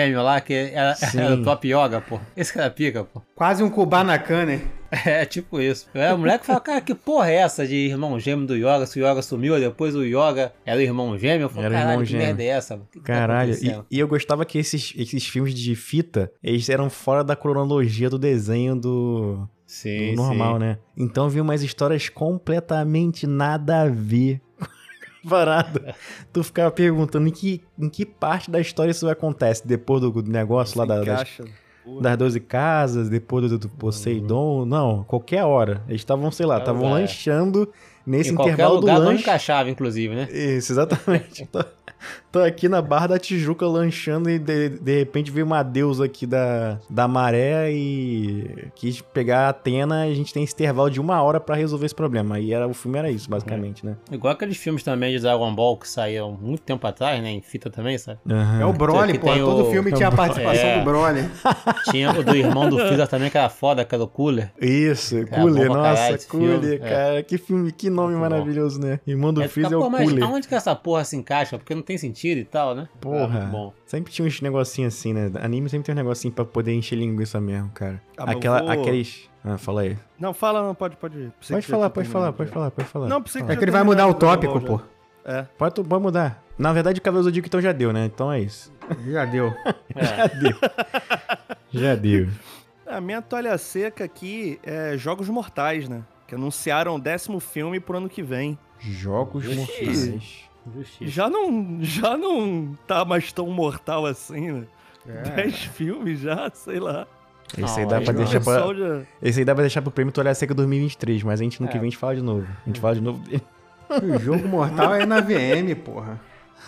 que era, era o Top Yoga, pô. Esse que era pica, pô. Quase um Kubanacan, É, tipo isso. Eu era moleque e falava, cara, que porra é essa de irmão gêmeo do Yoga? Se o Yoga sumiu, depois o Yoga era o irmão gêmeo. Eu falei, Era caralho, irmão que gêmeo. merda é essa? Que que tá Caralho, e, acontecendo? e eu gostava que esses, esses filmes de fita, eles eram fora da cronologia do desenho do, Sim, do normal, sim. né? Então vi umas histórias completamente nada a ver. Parada. Tu ficava perguntando em que, em que parte da história isso acontece, depois do negócio lá da, das, das doze casas, depois do, do Poseidon, uhum. Não, qualquer hora. Eles estavam, sei lá, estavam lanchando nesse em intervalo do lugar lanche. Não encaixava, inclusive, né? Isso, exatamente. tô, tô aqui na Barra da Tijuca lanchando e de, de repente veio uma deusa aqui da, da maré e quis pegar a Atena e a gente tem esse intervalo de uma hora pra resolver esse problema. Aí era, o filme era isso, basicamente, é. né? Igual aqueles filmes também de Dragon Ball que saíram muito tempo atrás, né? Em fita também, sabe? Uhum. É o Broly, pô. Todo o... filme tinha a participação é. do Broly. Tinha o do irmão do Freeza também, que era foda, que era o Cooler. Isso, Cooler, nossa, Cooler, cara. É. Que filme, que nome muito maravilhoso, bom. Né? Irmão do é, Freeza é o mas Cooler. Aonde que essa porra se encaixa? Porque não tem sentido e tal, né? Porra. Ah, bom. Sempre tinha uns negocinhos assim, né? Anime sempre tem um negocinho pra poder encher linguiça mesmo, cara. Ah, Aquela, vou... Aqueles... Ah, fala aí. Não, fala, não, pode, pode. Pode falar, pode falar, pode falar, pode falar. Não, precisa que É que ele vai mudar o tópico, pô. É. Pode, pode mudar. Na verdade, o Cavaleiro do Zodíaco então já deu, né? Então é isso. Já deu. É. Já deu. Já deu. A minha toalha seca aqui é Jogos Mortais, né? Que anunciaram o décimo filme pro ano que vem. Jogos Mortais. Justiça. Já não, já não tá mais tão mortal assim, né? É. Dez filmes já, sei lá. Esse aí dá pra deixar pra... Já... Esse aí dá pra deixar pro prêmio Toalha Seca dois mil e vinte e três, mas a gente no é. que vem a gente fala de novo. A gente fala de novo dele. O jogo mortal é na V M, porra.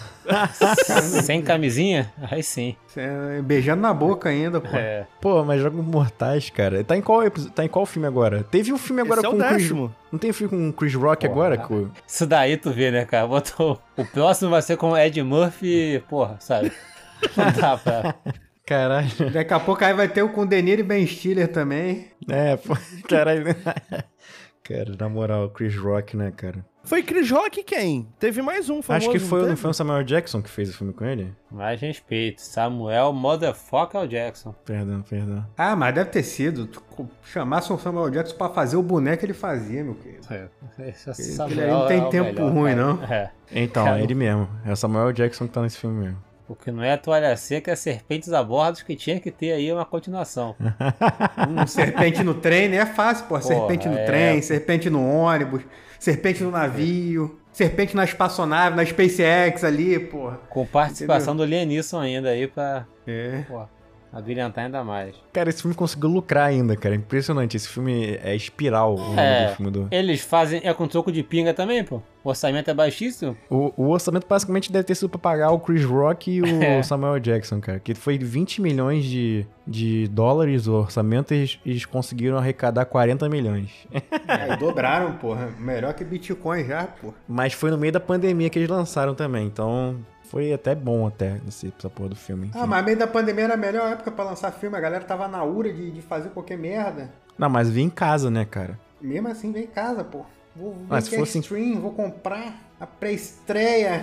Sem camisinha? Aí sim. É, beijando na boca ainda, pô. É. Pô, mas Jogos Mortais, cara. Tá em qual, tá em qual filme agora? Teve um filme agora Esse com é o Chris... décimo. Não tem um filme com o Chris Rock porra, agora? Com... Isso daí tu vê, né, cara? Botou... O próximo vai ser com o Ed Murphy, porra, sabe? Não dá pra... Caralho. Daqui a pouco aí vai ter o com De Niro e Ben Stiller também. É, pô, caralho. Cara, na moral, Chris Rock, né, cara? Foi Chris Rock quem? Teve mais um famoso. Acho que foi, não, não foi o Samuel Jackson que fez o filme com ele? Mais respeito. Samuel Motherfucker Jackson. Perdão, perdão. Ah, mas deve ter sido. Chamasse o Samuel Jackson pra fazer o boneco que ele fazia, meu querido. É. Esse ele aí não tem é tempo melhor, ruim, cara. não. É. Então, cara, é ele mesmo. É o Samuel Jackson que tá nesse filme mesmo. O que não é a Toalha Seca, é Serpentes a Bordo, que tinha que ter aí uma continuação. um serpente no trem, né? É fácil, pô. Porra, serpente no é... trem, serpente no ônibus, serpente no navio, serpente na espaçonave, na SpaceX ali, pô. Com participação Entendeu? do Liam Neeson ainda aí pra... É. Pô, abrilhantar ainda mais. Cara, esse filme conseguiu lucrar ainda, cara. Impressionante. Esse filme é Espiral, o nome é, do filme do... Eles fazem... É com troco de pinga também, pô? O orçamento é baixíssimo. O, o orçamento basicamente deve ter sido pra pagar o Chris Rock e o é. Samuel Jackson, cara. Que foi vinte milhões de, de dólares o orçamento e eles, eles conseguiram arrecadar quarenta milhões. É, dobraram, porra. Melhor que Bitcoin já, pô. Mas foi no meio da pandemia que eles lançaram também, então... Foi até bom, até, essa porra do filme. Enfim. Ah, mas meio da pandemia era a melhor época pra lançar filme. A galera tava na ura de, de fazer qualquer merda. Não, mas vi em casa, né, cara? Mesmo assim, vem em casa, pô. Vou ver ah, se que é fosse... stream, vou comprar a pré-estreia.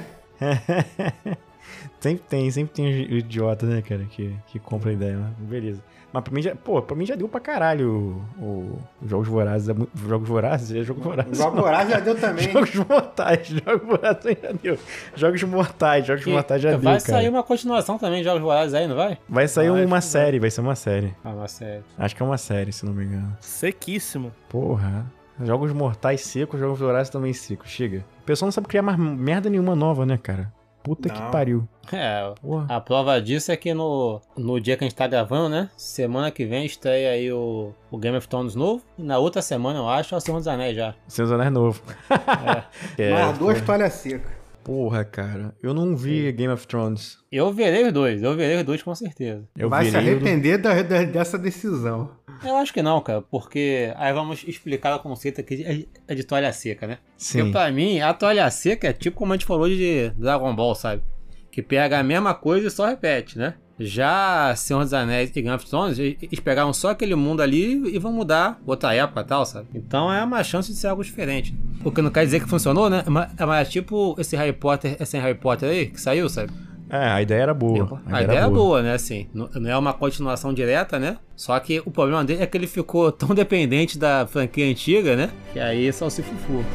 Sempre tem, sempre tem o idiota, né, cara, que, que compra a ideia, né? Beleza. Mas pra mim já, pô, pra mim já deu pra caralho o, o Jogos Vorazes. É, Jogos Vorazes? É Jogos Vorazes. Jogos Vorazes já deu também. Jogos Mortais, Jogos Vorazes já deu. Jogos Mortais, Jogos que, Mortais já vai deu, cara. Vai sair uma continuação também de Jogos Vorazes aí, não vai? Vai sair ah, uma série, vai ser uma série. Ah, uma série. Acho que é uma série, se não me engano. Sequíssimo. Porra. Jogos Mortais secos, Jogos Vorazes também secos. Chega. O pessoal não sabe criar mais merda nenhuma nova, né, cara? Puta não. que pariu. É, Porra. A prova disso é que no, no dia que a gente tá gravando, né? Semana que vem estreia aí o, o Game of Thrones novo. E na outra semana, eu acho, é o Senhor dos Anéis já. Senhor dos Anéis novo. É. é Mais duas toalhas secas. Porra, cara. Eu não vi Game of Thrones. Eu verei os dois. Eu verei os dois com certeza. Eu Vai se arrepender do... da, da, dessa decisão. Eu acho que não, cara. Porque aí vamos explicar o conceito aqui de, de toalha seca, né? Sim. Porque pra mim, a toalha seca é tipo como a gente falou de Dragon Ball, sabe? Que pega a mesma coisa e só repete, né? Já Senhor dos Anéis e Game of Thrones, eles pegaram só aquele mundo ali e vão mudar outra época e tal, sabe? Então é uma chance de ser algo diferente. O que não quer dizer que funcionou, né? Mas, mas tipo esse Harry Potter, esse Harry Potter aí, que saiu, sabe? É, a ideia era boa. Tipo, a, a ideia é boa. boa, né, assim, não, não é uma continuação direta, né, só que o problema dele é que ele ficou tão dependente da franquia antiga, né, que aí só se fufu.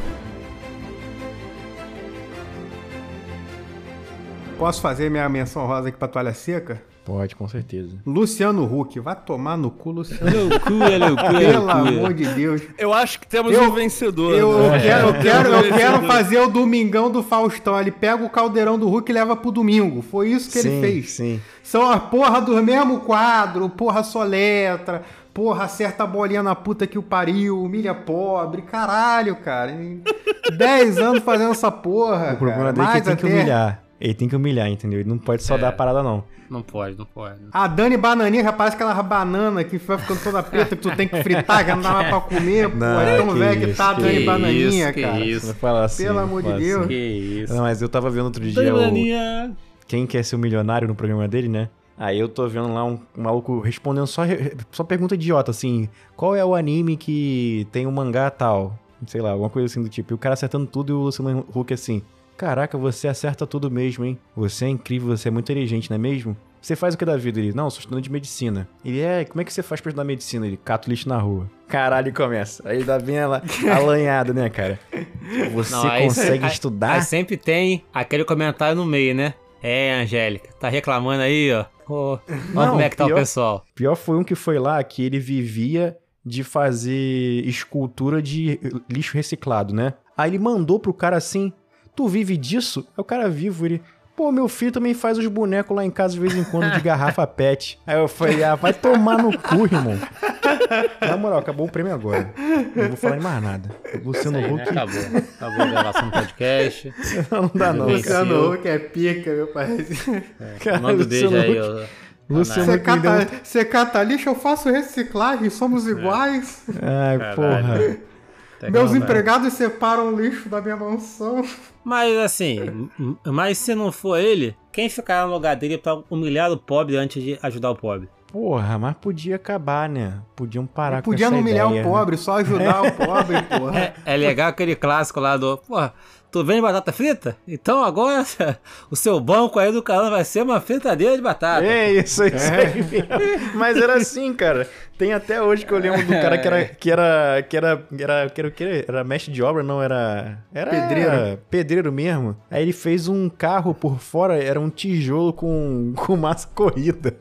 Posso fazer minha menção rosa aqui pra Toalha Seca? Pode, com certeza. Luciano Huck, vai tomar no cu, Luciano. No cu, é no cu, é Pelo no cu. amor de Deus. Eu acho que temos Eu- um vencedor. Eu, né? eu quero, eu quero, eu quero fazer o Domingão do Faustão. Ele pega o caldeirão do Huck e leva pro domingo. Foi isso que sim, ele fez. Sim, São a porra do mesmo quadro, porra soletra, porra acerta a bolinha na puta que o pariu, humilha pobre, caralho, cara. Em dez anos fazendo essa porra, O problema cara. dele é que Mais ele tem que até. humilhar. Ele tem que humilhar, entendeu? Ele não pode só É. dar a parada, não. Não pode, não pode. A Dani Bananinha já parece aquela banana que vai ficando toda preta que tu tem que fritar, que não dá mais pra comer, pô. Não, É tão que velho que isso, tá a que Dani isso, Bananinha, que cara. isso. Não fala assim. Pelo não amor de fala Deus. assim. Que isso. Não, mas eu tava vendo outro dia Dani o... Bananinha. Quem quer ser o milionário no programa dele, né? Aí eu tô vendo lá um, um maluco respondendo só, re- só pergunta idiota, assim. Qual é o anime que tem um mangá tal? Sei lá, alguma coisa assim do tipo. E o cara acertando tudo e o Luciano Huck assim. Caraca, você acerta tudo mesmo, hein? Você é incrível, você é muito inteligente, não é mesmo? Você faz o que da vida? Ele, não, sou estudante de medicina. Ele, é, como é que você faz pra estudar medicina? Ele, cato lixo na rua. Caralho, começa. Aí dá bem ela alanhada, né, cara? Você Não, aí- consegue aí- estudar? Aí sempre tem aquele comentário no meio, né? É, Angélica, tá reclamando aí, ó. Ô, olha Não, como é que tá pior- o pessoal. Pior foi um que foi lá que ele vivia de fazer escultura de lixo reciclado, né? Aí ele mandou pro cara assim, tu vive disso? Aí o cara vivo, ele... Pô, meu filho também faz os bonecos lá em casa de vez em quando de garrafa pet. Aí eu falei, ah, vai tomar no cu, irmão. Na moral, acabou o prêmio agora. Não vou falar em mais nada. Luciano Aí, né? Huck... Acabou. Acabou a gravação do podcast. Não dá não. Venceu. Luciano Huck é pica, meu pai. Cara, Manda um beijo Luciano aí, Huck- ó. Luciano Você Huck me deu... cata, você cata lixo, eu faço reciclagem, somos iguais. Ai, Caralho. porra. Meus Legal, né? empregados separam o lixo da minha mansão. Mas assim, m- mas se não for ele, quem ficará no lugar dele pra humilhar o pobre antes de ajudar o pobre? Porra, mas podia acabar, né? Podiam parar com Podia essa não humilhar ideia, o pobre, só ajudar o pobre, porra. É, é legal aquele clássico lá do, porra, tu vende batata frita? Então agora o seu banco aí do canal vai ser uma fritadeira de batata. É isso, é isso aí mesmo. Mas era assim, cara. Tem até hoje que eu lembro do cara que era que era que era que era que era, que era, era mestre de obra, não era era Pedreiro. pedreiro mesmo. Aí ele fez um carro por fora, era um tijolo com com massa corrida.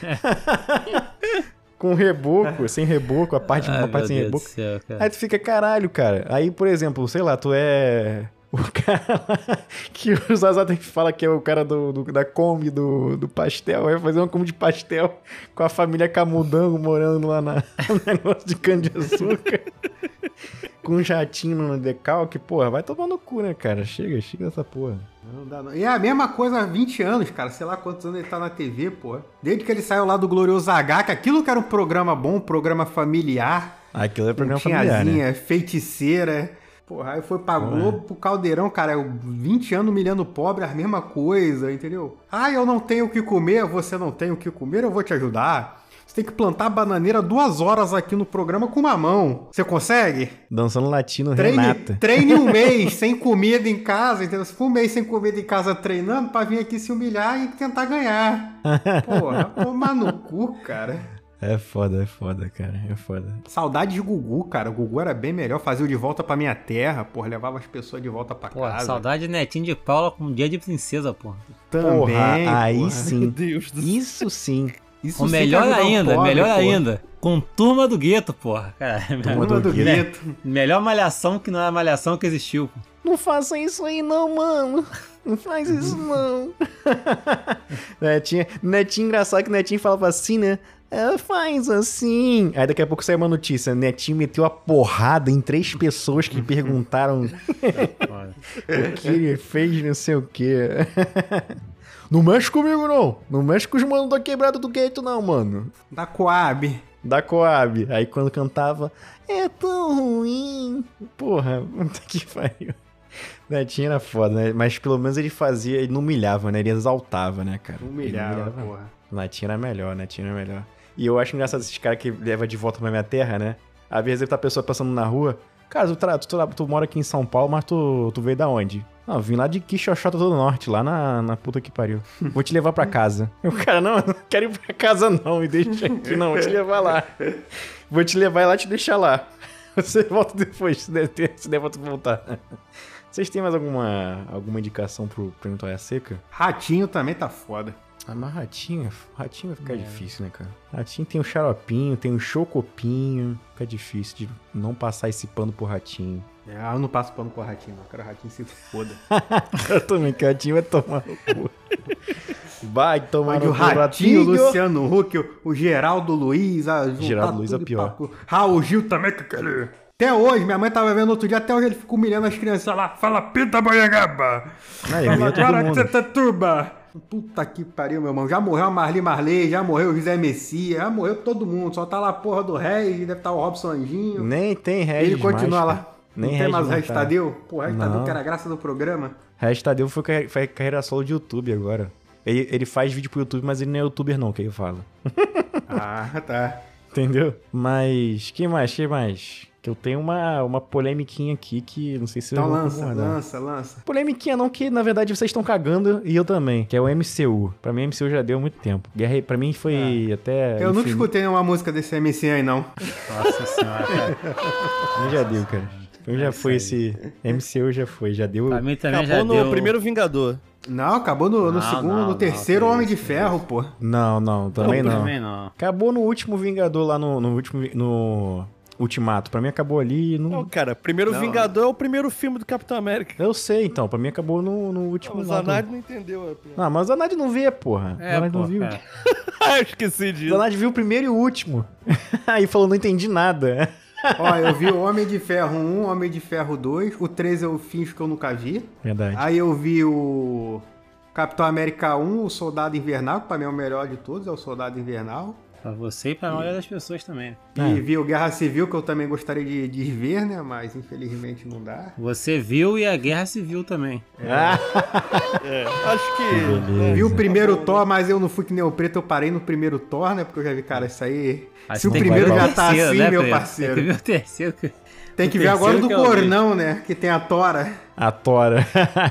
Com reboco, sem reboco, a parte, Ai, uma parte meu sem Deus reboco. do céu, cara. Aí tu fica, caralho, cara. Aí, por exemplo, sei lá, tu é o cara lá que o Zazá tem que fala que é o cara do, do- da Kombi do, do pastel. Vai fazer uma Kombi de pastel com a família Camudango morando lá na, no negócio de cana-de-açúcar. Com um jatinho no decalque. Porra, vai tomar no cu, né, cara? Chega, chega dessa porra. Não dá não. E é a mesma coisa há vinte anos, cara. Sei lá quantos anos ele tá na T V, porra. Desde que ele saiu lá do Glorioso H, que aquilo que era um programa bom, um programa familiar. Aquilo é programa com familiar, né? tiazinha, feiticeira. Porra, aí foi pra Globo, pro Caldeirão, cara. vinte anos humilhando o pobre, a mesma coisa, entendeu? Ah, eu não tenho o que comer, você não tem o que comer, eu vou te ajudar. Você tem que plantar bananeira duas horas aqui no programa com uma mão. Você consegue? Dançando latino, Treine, Renata. treine um mês sem comida em casa, entendeu? Se for um mês sem comida em casa treinando, pra vir aqui se humilhar e tentar ganhar. Porra, tomar no cu, cara. É foda, é foda, cara. É foda. Saudade de Gugu, cara. O Gugu era bem melhor, fazia o De Volta Pra Minha Terra, porra, levava as pessoas de volta pra Pô, casa. saudade de Netinho de Paula com dia de princesa, porra. Também, Porra, aí porra. sim. Meu Deus do céu. Isso sim. Isso Ou sim que melhor ajudar o ainda, pobre, melhor porra. ainda, com Turma do Gueto, porra. Cara, Turma Turma do do Gueto. melhor malhação que não é a malhação que existiu. pô. Não faça isso aí não, mano. Não faz isso não. Netinho, Netinho, engraçado que Netinho falava assim, né? É, faz assim. Aí daqui a pouco saiu uma notícia. Netinho meteu a porrada em três pessoas que perguntaram o que ele fez, não sei o quê. Não mexe comigo, não. Não mexe com os manos da quebrada do gueto, não, mano. Da Coab. Da Coab. Aí quando cantava, é tão ruim. Porra, puta que pariu. Netinho era foda, né? Mas pelo menos ele fazia, ele não humilhava, né? Ele exaltava, né, cara? Humilhava, Ele porra. Netinho era melhor, Netinho era melhor. E eu acho engraçado esses caras que levam de volta pra minha terra, né? Às vezes tá a pessoa passando na rua. Cara, tu, tra- tu, tra- tu mora aqui em São Paulo, mas tu, tu veio da onde? Não, vim lá de Quixoxota do Norte, lá na, na puta que pariu. Vou te levar pra casa. O cara, não, não quero ir pra casa não, me deixa aqui não, vou te levar lá. Vou te levar lá e te deixar lá. Você volta depois, se der, ter, se der pra tu voltar. Vocês têm mais alguma, alguma indicação pro Prêmio Toalha Seca? Ratinho também tá foda. Ah, mas Ratinho, Ratinho vai ficar é. difícil, né, cara? Ratinho tem o Xaropinho, tem o Chocopinho. Fica difícil de não passar esse pano pro Ratinho. É, eu não passo pano pro Ratinho, não. Eu quero o Ratinho se foda. Eu também, que o Ratinho vai tomar no cu. Vai tomar no cu. O Ratinho, o Luciano Huck, o, o Geraldo Luiz, a Geraldo Luiz é pior. Papo. Raul Gil também, que eu quero... Até hoje, minha mãe tava vendo outro dia, até hoje ele fica humilhando as crianças lá. Fala pita banhangaba. Fala Guaratetuba. Puta que pariu, meu irmão. Já morreu a Marli Marley, já morreu o José Messias, já morreu todo mundo. Só tá lá a porra do Regis, deve estar o Robson Anjinho. Nem tem Regis. Ele continua mais, lá. Nem não tem mais o Regis Tadeu? Pô, o Regis Tadeu que era a graça do programa. Regis Tadeu foi, foi carreira solo de YouTube agora. Ele, ele faz vídeo pro YouTube, mas ele não é youtuber não, que ele fala. Ah, tá. Entendeu? Mas, que mais, que mais? Que eu tenho uma, uma polemiquinha aqui que não sei se... Então eu lança, lança, lança. Polemiquinha não, que na verdade vocês estão cagando e eu também, que é o M C U. Pra mim, o M C U já deu muito tempo. Guerra, pra mim foi é. até... Eu infinito. nunca escutei nenhuma música desse M C aí, não. Nossa senhora, cara. Pra mim já deu, cara. Pra mim já é foi esse... M C U já foi, já deu... Pra mim também Acabou já no deu... primeiro Vingador. Não, acabou no, no não, segundo, não, no terceiro não, Homem de isso, Ferro, isso. pô. Não, não, também não. Também não. Acabou no último Vingador lá no, no último... No... Ultimato. Pra mim acabou ali... No... Não, cara, primeiro não. Vingador é o primeiro filme do Capitão América. Eu sei, então. Pra mim acabou no, no último... Não, o Zanardi não entendeu. É não, mas o Zanardi não vê, porra. É, o Zanardi pô, não viu. É. Ah, eu esqueci disso. O Zanardi viu o primeiro e o último. Aí falou, não entendi nada. Ó, eu vi o Homem de Ferro um, Homem de Ferro dois, o três eu finjo que eu nunca vi. Verdade. Aí eu vi o Capitão América um, o Soldado Invernal, que pra mim é o melhor de todos, é o Soldado Invernal. Pra você e pra maioria das pessoas também. E É. vi o Guerra Civil, que eu também gostaria de, de ver, né? Mas infelizmente não dá. Você viu e a Guerra Civil também. É, acho que... Beleza. Vi o primeiro Thor, mas eu não fui que nem o Preto, eu parei no primeiro Thor, né? Porque eu já vi, cara, isso aí... Mas Se o tem que primeiro ver já tá terceiro, assim, né, meu Preto? parceiro. Tem que ver o terceiro. que- Tem que o ver agora o do terceiro que eu vi. Cornão, né? Que tem a Tora. A Tora.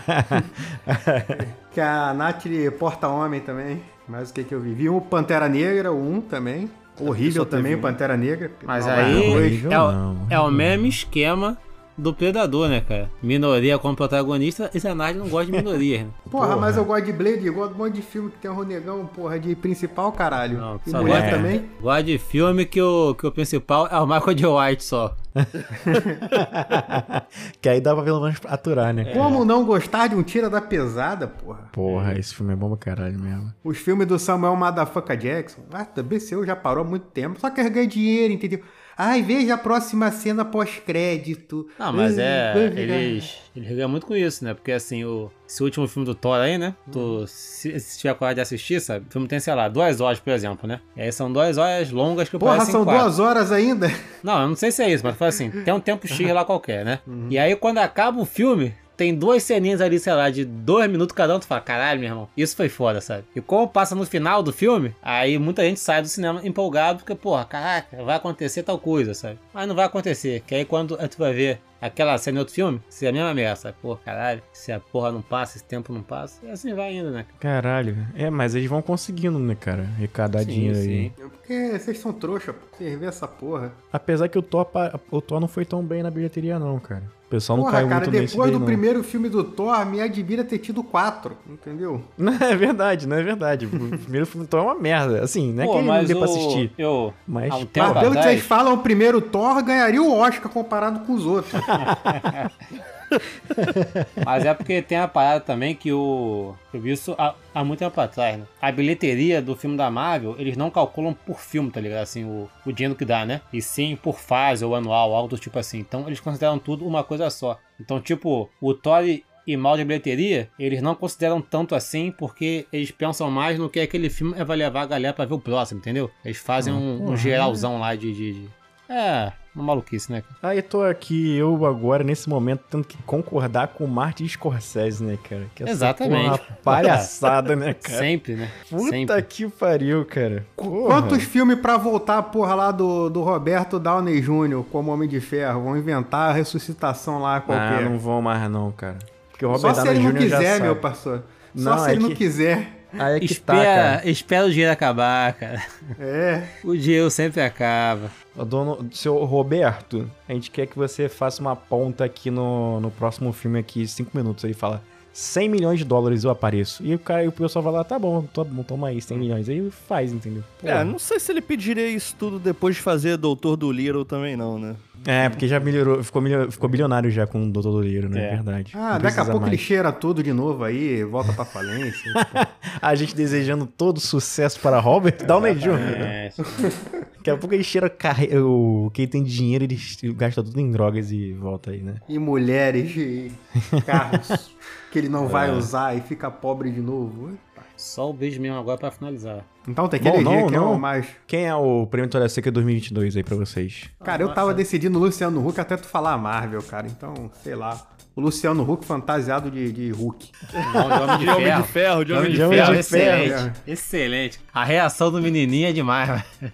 Que a Nath Porta-Homem também. Mas o que que eu vi? Vi o Pantera Negra, o um também. Horrível também, o Pantera Negra. Mas Não, aí dois. horrível é, o, não, é o horrível. mesmo esquema do Predador, né, cara? Minoria como protagonista e Zanardi não gosta de minorias, né? Porra, Porra. mas eu gosto de Blade, eu gosto de um monte de filme que tem um Ronegão, porra, de principal, caralho. Não, e só mulher gosta- também. Gosta de filme que o, que o principal é o Michael J. White só. Que aí dá pra pelo menos aturar, né? Como não gostar de um Tira da Pesada, porra? Porra, esse filme é bom pra caralho mesmo. Os filmes do Samuel Motherfucker Jackson. Ah, também seu já parou há muito tempo. Só quer ganhar dinheiro, entendeu? Ai, veja a próxima cena pós-crédito. Não, mas Ai, é. vai virar. Eles, eles ganham muito com isso, né? Porque assim, o, esse último filme do Thor aí, né? Tu, se, se tiver coragem de assistir, sabe? O filme tem, sei lá, duas horas, por exemplo, né? E aí são duas horas longas que Porra, parecem são quatro. duas horas ainda? Não, eu não sei se é isso, mas foi assim, tem um tempo X lá qualquer, né? E aí quando acaba o filme, tem duas ceninhas ali, sei lá, de dois minutos cada um, tu fala, caralho, meu irmão, isso foi foda, sabe? E como passa no final do filme, aí muita gente sai do cinema empolgado, porque, porra, caraca, vai acontecer tal coisa, sabe? Mas não vai acontecer, que aí quando tu vai ver aquela cena em outro filme, se é a mesma merda, sabe? Pô, caralho, se a porra não passa, esse tempo não passa, e assim vai indo, né? Caralho. É, mas eles vão conseguindo, né, cara? Arrecadar Sim, dinheiro aí. sim. Porque vocês são trouxa, pô. Vocês vê essa porra. Apesar que o Thor, pa- o Thor não foi tão bem na bilheteria, não, cara. O pessoal não Porra, caiu cara, muito nesse depois daí, do não. primeiro filme do Thor, me admira ter tido quatro, entendeu? Não, é verdade, não é verdade. O primeiro filme do Thor é uma merda. Assim, não é Pô, que ele não mas dê pra o- assistir. Eu, Mas- há um Mas tempo Mas pelo que atrás- vocês falam, o primeiro Thor ganharia o Oscar comparado com os outros. Mas é porque tem a parada também que o... Eu vi isso há, há muito tempo atrás, né? A bilheteria do filme da Marvel, eles não calculam por filme, tá ligado? Assim, o, o dinheiro que dá, né? E sim por fase ou anual, algo do tipo assim. Então eles consideram tudo uma coisa só. Então, tipo, o Thor e mal de bilheteria, eles não consideram tanto assim porque eles pensam mais no que aquele filme vai levar a galera pra ver o próximo, entendeu? Eles fazem um, um geralzão lá de... de, de... É... Uma maluquice, né? Ah, eu tô aqui, eu agora, nesse momento, tendo que concordar com o Martin Scorsese, né, cara? Que essa Exatamente. porra é uma palhaçada, né, cara? Sempre, né? Puta Sempre. que pariu, cara. Porra. Quantos filmes pra voltar a porra lá do, do Roberto Downey Júnior como Homem de Ferro? Vão inventar a ressuscitação lá Ah, qualquer. não vão mais não, cara. Porque o Robert Só se Downey ele não Júnior já quiser, sabe. meu pastor. Só Não, se é ele não que- quiser. Aí é que Espera, tá, cara. espera o dinheiro acabar, cara. É. O dinheiro sempre acaba. O dono, seu Roberto, a gente quer que você faça uma ponta aqui no, no próximo filme aqui, cinco minutos, aí fala cem milhões de dólares eu apareço. E o cara, e o pessoal vai lá, tá bom, tá bom, toma aí, cem milhões. Aí faz, entendeu? É, Porra. não sei se ele pediria isso tudo depois de fazer Doutor Dolittle também não, né? É, porque já melhorou, ficou, milio- ficou bilionário já com o doutor Dolittle, né? É. Verdade. Ah, Não daqui a precisa pouco mais. ele cheira tudo de novo aí, volta pra falência. A gente desejando todo sucesso para Robert Downey júnior É, Daqui a pouco ele cheira carre... o quem tem dinheiro, ele gasta tudo em drogas e volta aí, né? E mulheres e carros que ele não vai usar e fica pobre de novo. só o beijo mesmo agora pra finalizar. Então tem que Bom, eleger não, quem é não. o mais... Quem é o Prêmio Vitória Seca dois mil e vinte e dois aí pra vocês? Cara, eu tava decidindo o Luciano Huck até tu falar a Marvel, cara. Então, sei lá. O Luciano Huck fantasiado de, de Hulk. Não, de Homem de De Homem Ferro. de Ferro, de Homem de De Homem Ferro. de excelente, Ferro. excelente. A reação do menininho é demais, velho.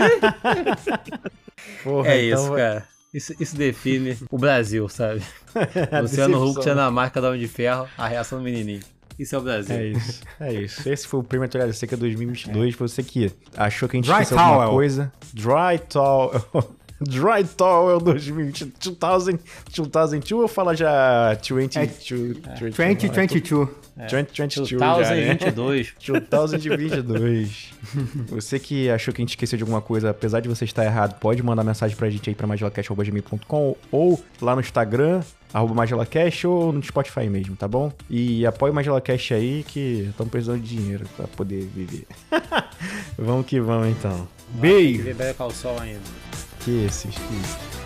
Porra, É então isso, vai- cara. Isso, isso define o Brasil, sabe? Luciano decepção. Huck tirando a marca da Homem de Ferro, a reação do menininho. Isso é o Brasil. É isso, é isso. Esse foi o Prêmio Vitória Seca dois mil e vinte e dois. Você que achou que a gente Dry esqueceu alguma Towel. coisa. Dry Towel. Dry Towel dois mil e vinte, dois mil, dois mil e dois ou fala já vinte e dois? É, vinte vinte e dois. vinte vinte e dois dois já, mil e né? vinte e dois. dois mil e vinte e dois. Você que achou que a gente esqueceu de alguma coisa, apesar de você estar errado, pode mandar mensagem pra gente aí pra magelacast arroba gmail ponto com ou lá no Instagram, arroba magelacast, ou no Spotify mesmo, tá bom? E apoie o Magelacast aí que estamos precisando de dinheiro pra poder viver. Vamos que vamos então. Beijo! Beber com o sol ainda. Que esses, que isso.